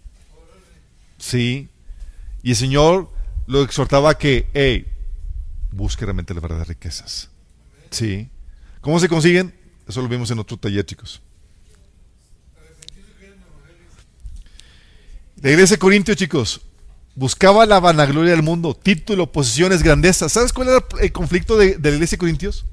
Sí. Y el Señor lo exhortaba a que, hey, busque realmente las verdaderas riquezas. Sí. ¿Cómo se consiguen? Eso lo vimos en otro taller, chicos. La iglesia de Corintios, chicos, buscaba la vanagloria del mundo, título, posiciones, grandeza. ¿Sabes cuál era el conflicto de, de la iglesia de Corintios?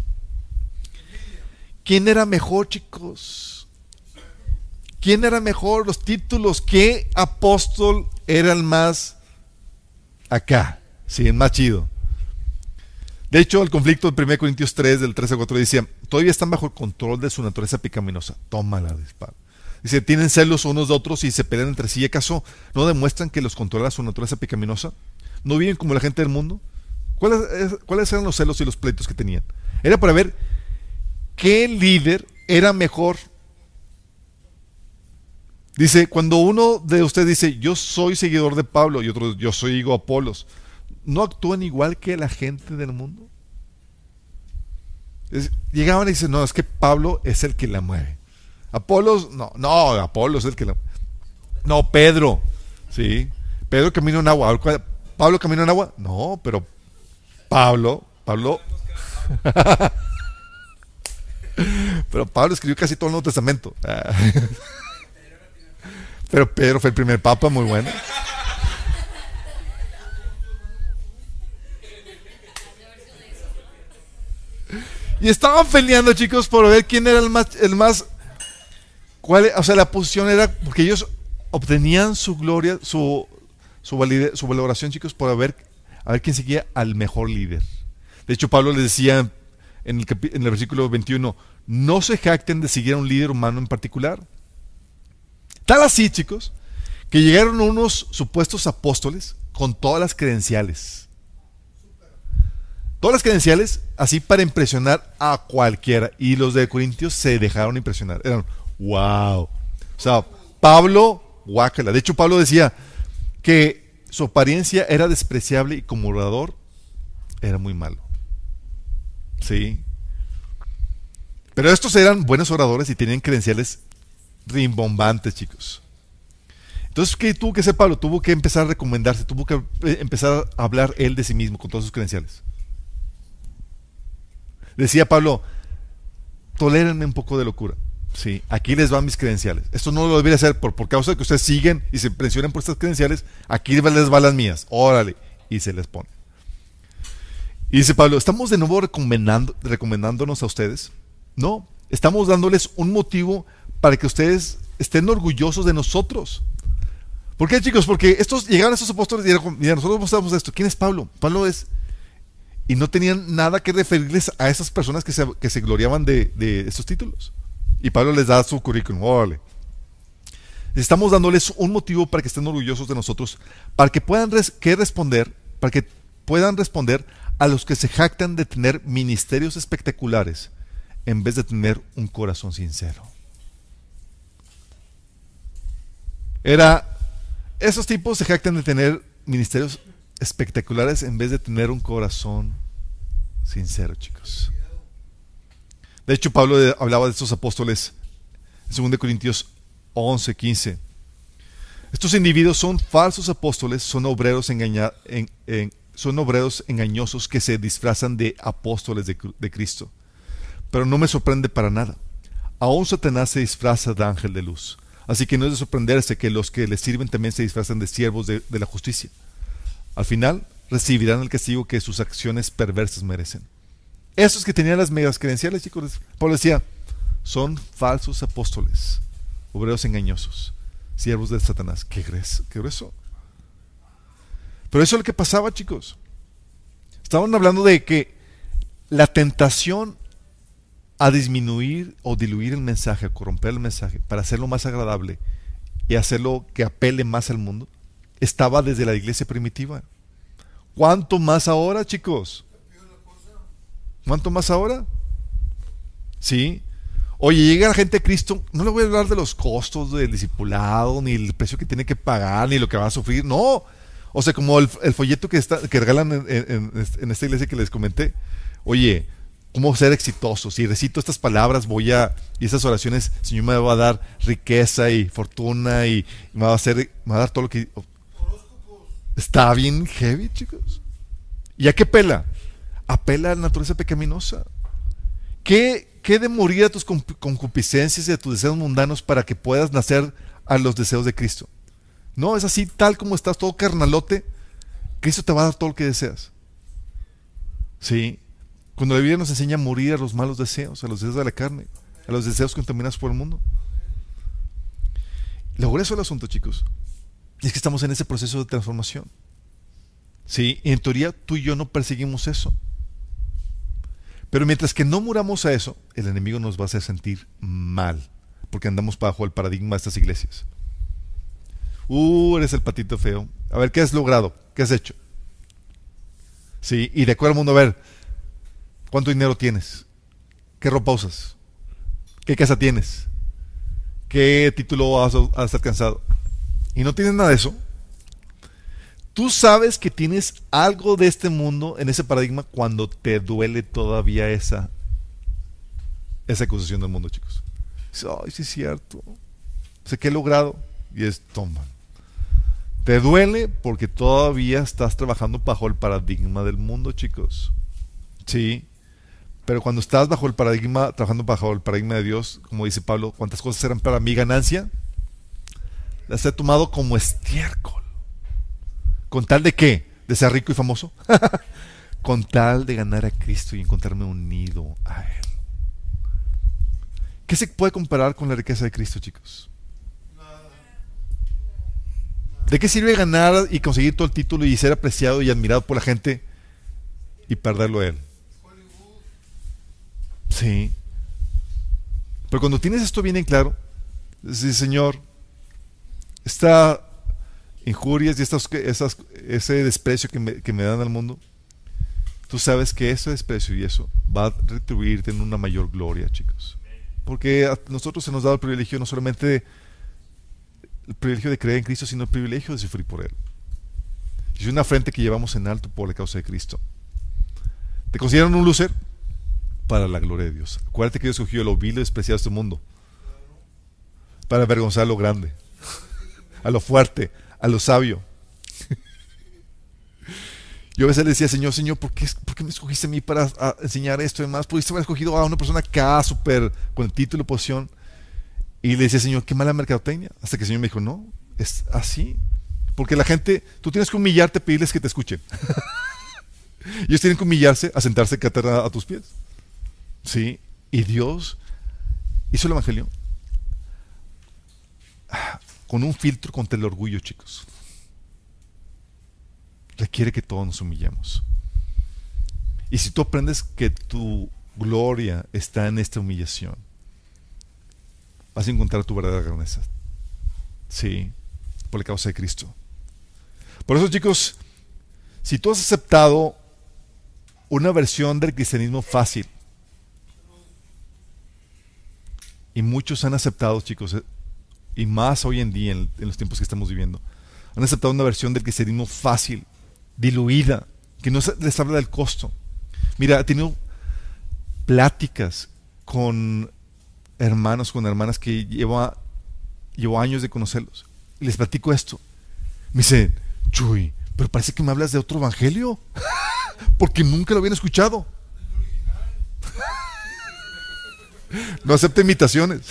¿Quién era mejor, chicos? ¿Quién era mejor? Los títulos. ¿Qué apóstol era el más acá? Sí, el más chido. De hecho, el conflicto de primera Corintios tres, del tres al cuatro, decía, todavía están bajo el control de su naturaleza pecaminosa. Tómala, disparo. Dice, tienen celos unos de otros y se pelean entre sí. ¿Y acaso no demuestran que los controla su naturaleza pecaminosa? ¿No viven como la gente del mundo? ¿Cuáles, ¿Cuáles eran los celos y los pleitos que tenían? Era para ver qué líder era mejor. Dice, cuando uno de ustedes dice, yo soy seguidor de Pablo, y otro, yo soy hijo de Apolos, ¿no actúan igual que la gente del mundo? Es, llegaban y dicen, no, es que Pablo es el que la mueve. Apolos, no, no, Apolos es el que la... No, Pedro, sí, Pedro caminó en agua. ¿Pablo caminó en agua? No, pero Pablo, Pablo... Pero Pablo escribió casi todo el Nuevo Testamento. Pero Pedro fue el primer papa, muy bueno. Y estaban peleando, chicos, por ver quién era el más, el más, cuál, o sea, la posición era, porque ellos obtenían su gloria, su, su, valide, su valoración, chicos, por ver, a ver quién seguía al mejor líder. De hecho, Pablo les decía en el, en el versículo veintiuno, no se jacten de seguir a un líder humano en particular. Tal así, chicos, que llegaron unos supuestos apóstoles con todas las credenciales. Todas las credenciales, así para impresionar a cualquiera. Y los de Corintios se dejaron impresionar. Eran, wow. O sea, Pablo, guácala. De hecho, Pablo decía que su apariencia era despreciable y como orador era muy malo. Sí. Pero estos eran buenos oradores y tenían credenciales rimbombantes, chicos. Entonces, ¿qué tuvo que hacer Pablo? Tuvo que empezar a recomendarse, tuvo que empezar a hablar él de sí mismo con todas sus credenciales. Decía Pablo, tolérenme un poco de locura. Sí, aquí les van mis credenciales. Esto no lo debería hacer por, por causa de que ustedes siguen y se presionen por estas credenciales. Aquí les van las mías. Órale. Y se les pone. Y dice Pablo, ¿estamos de nuevo recomendando, recomendándonos a ustedes? No, estamos dándoles un motivo para que ustedes estén orgullosos de nosotros. ¿Por qué, chicos? Porque estos llegaron a estos apóstoles y dijeron, mira, nosotros mostramos esto. ¿Quién es Pablo? Pablo es... Y no tenían nada que referirles a esas personas que se, que se gloriaban de, de estos títulos. Y Pablo les da su currículum. Órale. Estamos dándoles un motivo para que estén orgullosos de nosotros, para que puedan res, que responder, para que puedan responder a los que se jactan de tener ministerios espectaculares en vez de tener un corazón sincero. Era, esos tipos se jactan de tener ministerios espectaculares en vez de tener un corazón sincero, chicos. De hecho, Pablo de, hablaba de estos apóstoles en segunda Corintios once, quince. Estos individuos son falsos apóstoles, son obreros, engaña, en, en, son obreros engañosos que se disfrazan de apóstoles de, de Cristo. Pero no me sorprende para nada. Aún Satanás se disfraza de ángel de luz. Así que no es de sorprenderse que los que les sirven también se disfrazan de siervos de, de la justicia. Al final recibirán el castigo que sus acciones perversas merecen. Esos que tenían las megas credenciales, chicos, Pablo decía, son falsos apóstoles, obreros engañosos, siervos de Satanás. Qué grueso, qué grueso. Pero eso es lo que pasaba, chicos. Estaban hablando de que la tentación a disminuir o diluir el mensaje, a corromper el mensaje, para hacerlo más agradable y hacerlo que apele más al mundo, estaba desde la iglesia primitiva. ¿Cuánto más ahora, chicos? ¿Cuánto más ahora? Sí. Oye, llega la gente de Cristo, no le voy a hablar de los costos del discipulado, ni el precio que tiene que pagar, ni lo que va a sufrir. No. O sea, como el, el folleto que, está, que regalan en, en, en esta iglesia que les comenté. Oye, cómo ser exitoso. Si recito estas palabras, voy a, y estas oraciones, el Señor me va a dar riqueza y fortuna y me va a hacer, me va a dar todo lo que... Está bien heavy, chicos. ¿Y a qué pela? Apela a la naturaleza pecaminosa. ¿Qué, qué de morir a tus concupiscencias y a tus deseos mundanos para que puedas nacer a los deseos de Cristo? No, es así, tal como estás, todo carnalote. Cristo te va a dar todo lo que deseas. ¿Sí? Cuando la Biblia nos enseña a morir a los malos deseos, a los deseos de la carne, a los deseos contaminados por el mundo. Lo grueso del asunto, chicos, es que estamos en ese proceso de transformación. Sí, y en teoría tú y yo no perseguimos eso. Pero mientras que no muramos a eso, el enemigo nos va a hacer sentir mal, porque andamos bajo el paradigma de estas iglesias. Uh, eres el patito feo. A ver, ¿qué has logrado? ¿Qué has hecho? Sí, y de acuerdo al mundo, a ver, ¿cuánto dinero tienes? ¿Qué ropa usas? ¿Qué casa tienes? ¿Qué título has, has alcanzado? Y no tienes nada de eso. Tú sabes que tienes algo de este mundo en ese paradigma cuando te duele todavía esa esa acusación del mundo, chicos. Dices, ay, sí es cierto. O sea, ¿qué he logrado? Y es, toma. Te duele porque todavía estás trabajando bajo el paradigma del mundo, chicos. Sí. Pero cuando estás bajo el paradigma, trabajando bajo el paradigma de Dios, como dice Pablo, ¿cuántas cosas eran para mi ganancia? Las he tomado como estiércol. ¿Con tal de qué? ¿De ser rico y famoso? Con tal de ganar a Cristo y encontrarme unido a Él. ¿Qué se puede comparar con la riqueza de Cristo, chicos? ¿De qué sirve ganar y conseguir todo el título y ser apreciado y admirado por la gente y perderlo a Él? Sí. Pero cuando tienes esto bien en claro, dices, Señor, esta injurias y estas, esas, ese desprecio que me, que me dan al mundo, tú sabes que ese desprecio y eso va a retribuirte en una mayor gloria, chicos. Porque a nosotros se nos da el privilegio no solamente el privilegio de creer en Cristo, sino el privilegio de sufrir por Él. Es una frente que llevamos en alto por la causa de Cristo. ¿Te consideran un loser? Para la gloria de Dios. Acuérdate que Dios escogió lo vil y despreciado de este mundo para avergonzar a lo grande, a lo fuerte, a lo sabio. Yo a veces le decía, Señor, Señor, ¿por qué, ¿por qué me escogiste a mí para a enseñar esto y demás? Pudiste haber escogido a una persona acá, súper, con el título y posición. Y le decía, Señor, qué mala mercadotecnia. Hasta que el Señor me dijo, no, es así. Porque la gente, tú tienes que humillarte, pedirles que te escuchen. Ellos tienen que humillarse, a sentarse cátedra a tus pies. Sí, y Dios hizo el Evangelio con un filtro contra el orgullo, chicos. Requiere que todos nos humillemos. Y si tú aprendes que tu gloria está en esta humillación, vas a encontrar tu verdadera grandeza. Sí, por la causa de Cristo. Por eso, chicos, si tú has aceptado una versión del cristianismo fácil, y muchos han aceptado, chicos, y más hoy en día, en, en los tiempos que estamos viviendo, han aceptado una versión del cristianismo fácil, diluida, que no les habla del costo. Mira, he tenido pláticas con hermanos, con hermanas que llevo, llevo años de conocerlos, y les platico esto. Me dicen, Chuy, pero parece que me hablas de otro evangelio, porque nunca lo habían escuchado. No acepta imitaciones.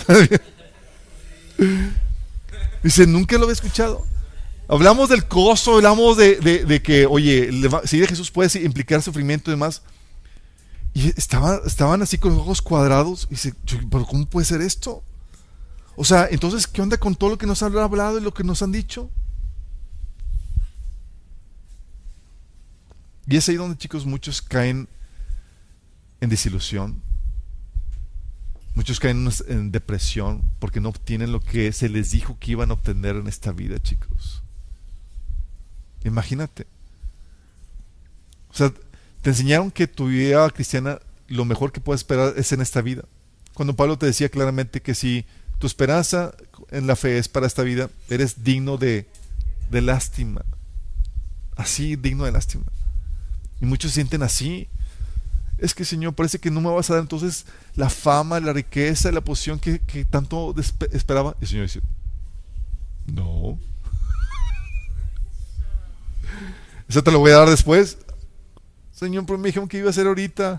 Dice, nunca lo había escuchado. Hablamos del costo, hablamos de, de, de que, oye, seguir a Jesús puede implicar sufrimiento y demás. Y estaban, estaban así con los ojos cuadrados. Y dice, pero ¿cómo puede ser esto? O sea, entonces, ¿qué onda con todo lo que nos han hablado y lo que nos han dicho? Y es ahí donde, chicos, muchos caen en desilusión. Muchos caen en depresión porque no obtienen lo que se les dijo que iban a obtener en esta vida, chicos. Imagínate. O sea, te enseñaron que tu vida cristiana, lo mejor que puedes esperar es en esta vida. Cuando Pablo te decía claramente que si tu esperanza en la fe es para esta vida, eres digno de, de lástima. Así, digno de lástima. Y muchos se sienten así. Es que, Señor, parece que no me vas a dar entonces la fama, la riqueza, la posición que, que tanto esperaba. Y el Señor dice, no. Eso te lo voy a dar después. Señor, pero me dijeron que iba a ser ahorita.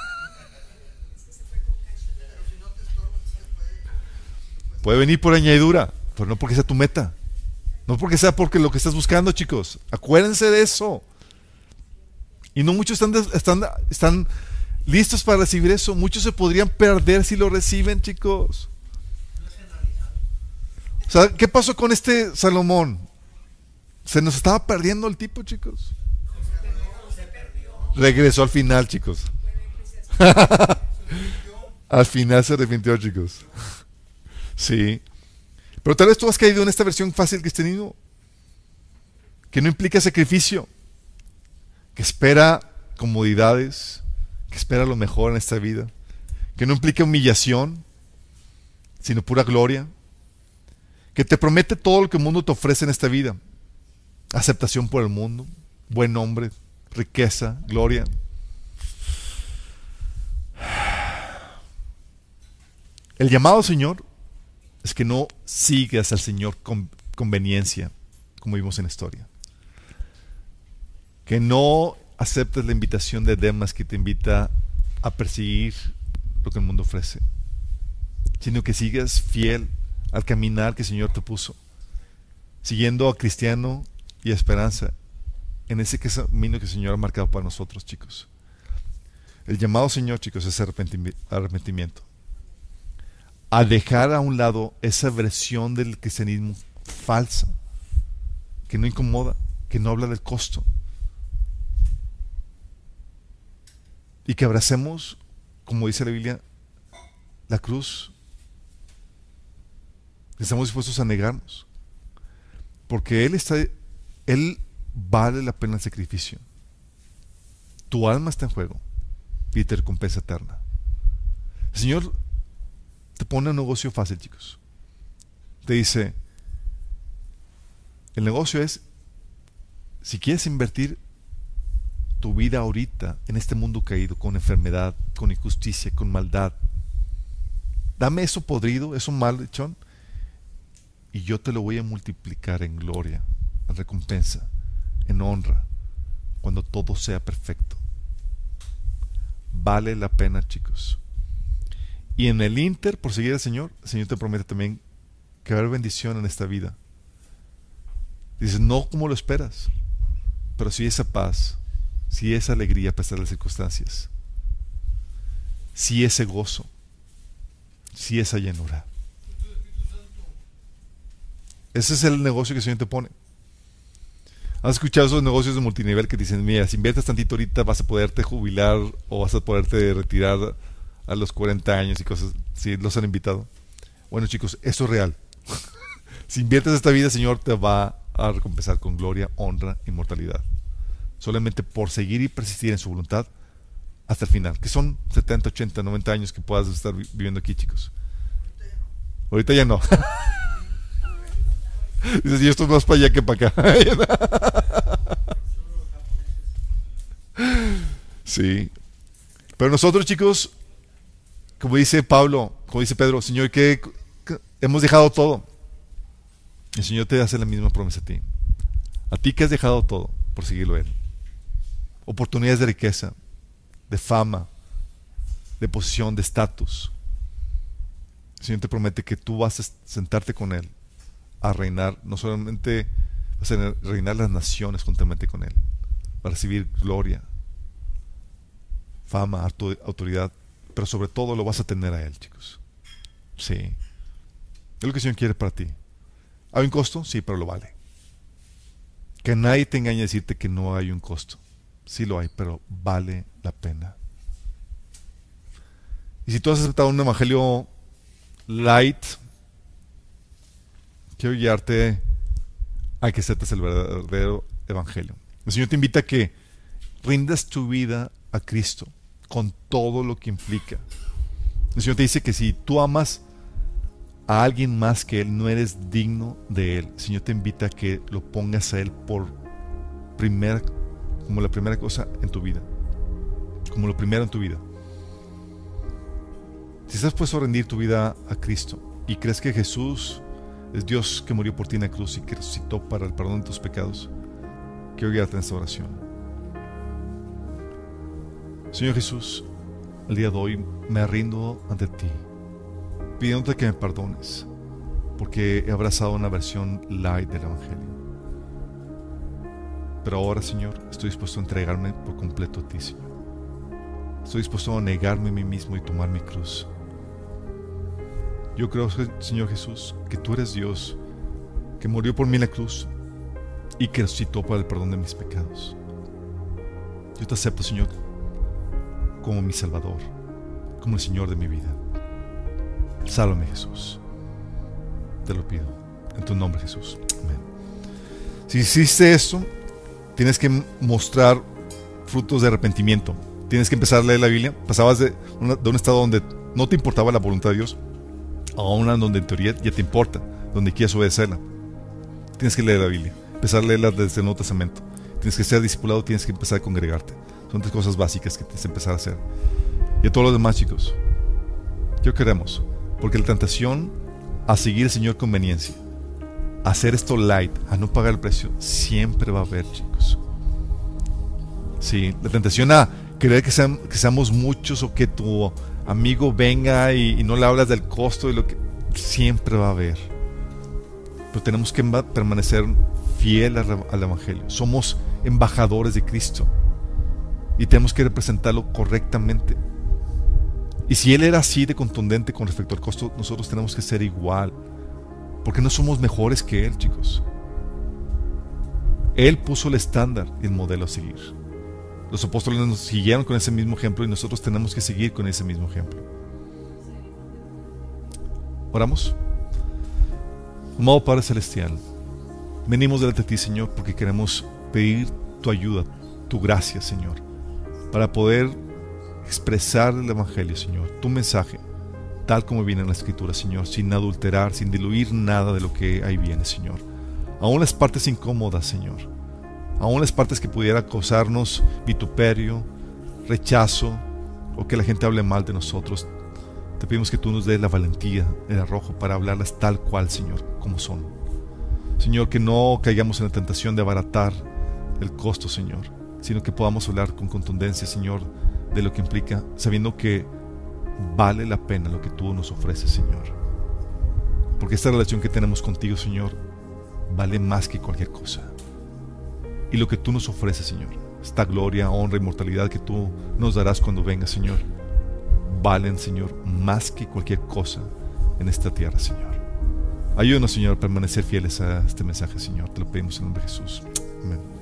Puede venir por añadidura, pero no porque sea tu meta. No porque sea porque lo que estás buscando, chicos. Acuérdense de eso. Y no muchos están, están, están listos para recibir eso. Muchos se podrían perder si lo reciben, chicos. O sea, ¿qué pasó con este Salomón? Se nos estaba perdiendo el tipo, chicos. Regresó al final, chicos. Al final se arrepintió, chicos. Sí. Pero tal vez tú has caído en esta versión fácil que has tenido, que no implica sacrificio, que espera comodidades, que espera lo mejor en esta vida, que no implica humillación, sino pura gloria, que te promete todo lo que el mundo te ofrece en esta vida: aceptación por el mundo, buen nombre, riqueza, gloria. El llamado, Señor, es que no sigas al Señor con conveniencia, como vimos en la historia. Que no aceptes la invitación de Demas, que te invita a perseguir lo que el mundo ofrece, sino que sigas fiel al caminar que el Señor te puso, siguiendo a Cristiano y a Esperanza en ese camino que el Señor ha marcado para nosotros, chicos. El llamado, Señor, chicos, es arrepentimiento, a dejar a un lado esa versión del cristianismo falsa, que no incomoda, que no habla del costo, y que abracemos, como dice la Biblia, la cruz. Estamos dispuestos a negarnos, porque Él está, Él vale la pena el sacrificio. Tu alma está en juego y te recompensa eterna. El Señor te pone un negocio fácil, chicos. Te dice, el negocio es, si quieres invertir tu vida ahorita en este mundo caído, con enfermedad, con injusticia, con maldad, dame eso podrido, eso malhechón, y yo te lo voy a multiplicar en gloria, en recompensa, en honra, cuando todo sea perfecto. Vale la pena, chicos. Y en el inter, por seguir al Señor, el Señor te promete también que va a haber bendición en esta vida. Dices, no como lo esperas, pero sí esa paz, sí esa alegría a pesar de las circunstancias, sí ese gozo, sí esa llenura. Ese es el negocio que el Señor te pone. ¿Has escuchado esos negocios de multinivel que dicen, mira, si inviertes tantito ahorita vas a poderte jubilar o vas a poderte retirar a los cuarenta años y cosas? ¿Sí los han invitado? Bueno, chicos, eso es real. Si inviertes esta vida, el Señor te va a recompensar con gloria, honra, inmortalidad. Solamente por seguir y persistir en su voluntad hasta el final, que son setenta, ochenta, noventa años que puedas estar vi- viviendo aquí, chicos. Ahorita ya no. Dices, yo estoy más para allá que para acá. Sí. Pero nosotros, chicos, como dice Pablo, como dice Pedro, Señor, que hemos dejado todo. El Señor te hace la misma promesa a ti. A ti que has dejado todo por seguirlo a Él. Oportunidades de riqueza, de fama, de posición, de estatus. El Señor te promete que tú vas a sentarte con Él a reinar, no solamente vas a reinar las naciones juntamente con Él, va a recibir gloria, fama, autoridad, pero sobre todo lo vas a tener a Él, chicos. Sí. Es lo que el Señor quiere para ti. ¿Hay un costo? Sí, pero lo vale. Que nadie te engañe a decirte que no hay un costo. Sí lo hay, pero vale la pena. Y si tú has aceptado un evangelio light, quiero guiarte a que aceptes el verdadero evangelio. El Señor te invita a que rindas tu vida a Cristo con todo lo que implica. El Señor te dice que si tú amas a alguien más que Él, no eres digno de Él. El Señor te invita a que lo pongas a Él por primera, como la primera cosa en tu vida, como lo primero en tu vida. Si estás puesto a rendir tu vida a Cristo y crees que Jesús es Dios que murió por ti en la cruz y que resucitó para el perdón de tus pecados, quiero guiarte en esta oración. Señor Jesús, el día de hoy me rindo ante ti, pidiéndote que me perdones, porque he abrazado una versión light del Evangelio. Pero ahora, Señor, estoy dispuesto a entregarme por completo a ti, Señor. Estoy dispuesto a negarme a mí mismo y tomar mi cruz. Yo creo, Señor Jesús, que tú eres Dios, que murió por mí en la cruz y que resucitó para el perdón de mis pecados. Yo te acepto, Señor, como mi Salvador, como el Señor de mi vida. Sálvame, Jesús. Te lo pido, en tu nombre, Jesús. Amén. Si hiciste esto, tienes que mostrar frutos de arrepentimiento. Tienes que empezar a leer la Biblia. Pasabas de, una, de un estado donde no te importaba la voluntad de Dios a una donde en teoría ya te importa, donde quieres obedecerla. Tienes que leer la Biblia, empezar a leerla desde el Nuevo Testamento. Tienes que ser discipulado, tienes que empezar a congregarte. Son tres cosas básicas que tienes que empezar a hacer. Y a todos los demás, chicos, ¿qué queremos? Porque la tentación a seguir el Señor conveniencia, a hacer esto light, a no pagar el precio, siempre va a haber, chicos. Sí, la tentación a querer que, sean, que seamos muchos o que tu amigo venga y, y no le hablas del costo y lo que siempre va a haber. Pero tenemos que permanecer fiel al, al Evangelio. Somos embajadores de Cristo y tenemos que representarlo correctamente. Y si Él era así de contundente con respecto al costo, nosotros tenemos que ser igual, porque no somos mejores que Él, chicos. Él puso el estándar y el modelo a seguir. Los apóstoles nos siguieron con ese mismo ejemplo y nosotros tenemos que seguir con ese mismo ejemplo. Oramos. Amado Padre Celestial, venimos delante de ti, Señor, porque queremos pedir tu ayuda, tu gracia, Señor, para poder expresar el Evangelio, Señor, tu mensaje, tal como viene en la Escritura, Señor, sin adulterar, sin diluir nada de lo que ahí viene, Señor. Aún las partes incómodas, Señor, aún las partes que pudiera causarnos vituperio, rechazo, o que la gente hable mal de nosotros, te pedimos que tú nos des la valentía, el arrojo para hablarlas tal cual, Señor, como son. Señor, que no caigamos en la tentación de abaratar el costo, Señor, sino que podamos hablar con contundencia, Señor, de lo que implica, sabiendo que vale la pena lo que tú nos ofreces, Señor. Porque esta relación que tenemos contigo, Señor, vale más que cualquier cosa. Y lo que tú nos ofreces, Señor, esta gloria, honra, inmortalidad que tú nos darás cuando vengas, Señor, valen, Señor, más que cualquier cosa en esta tierra, Señor. Ayúdanos, Señor, a permanecer fieles a este mensaje, Señor. Te lo pedimos en el nombre de Jesús. Amén.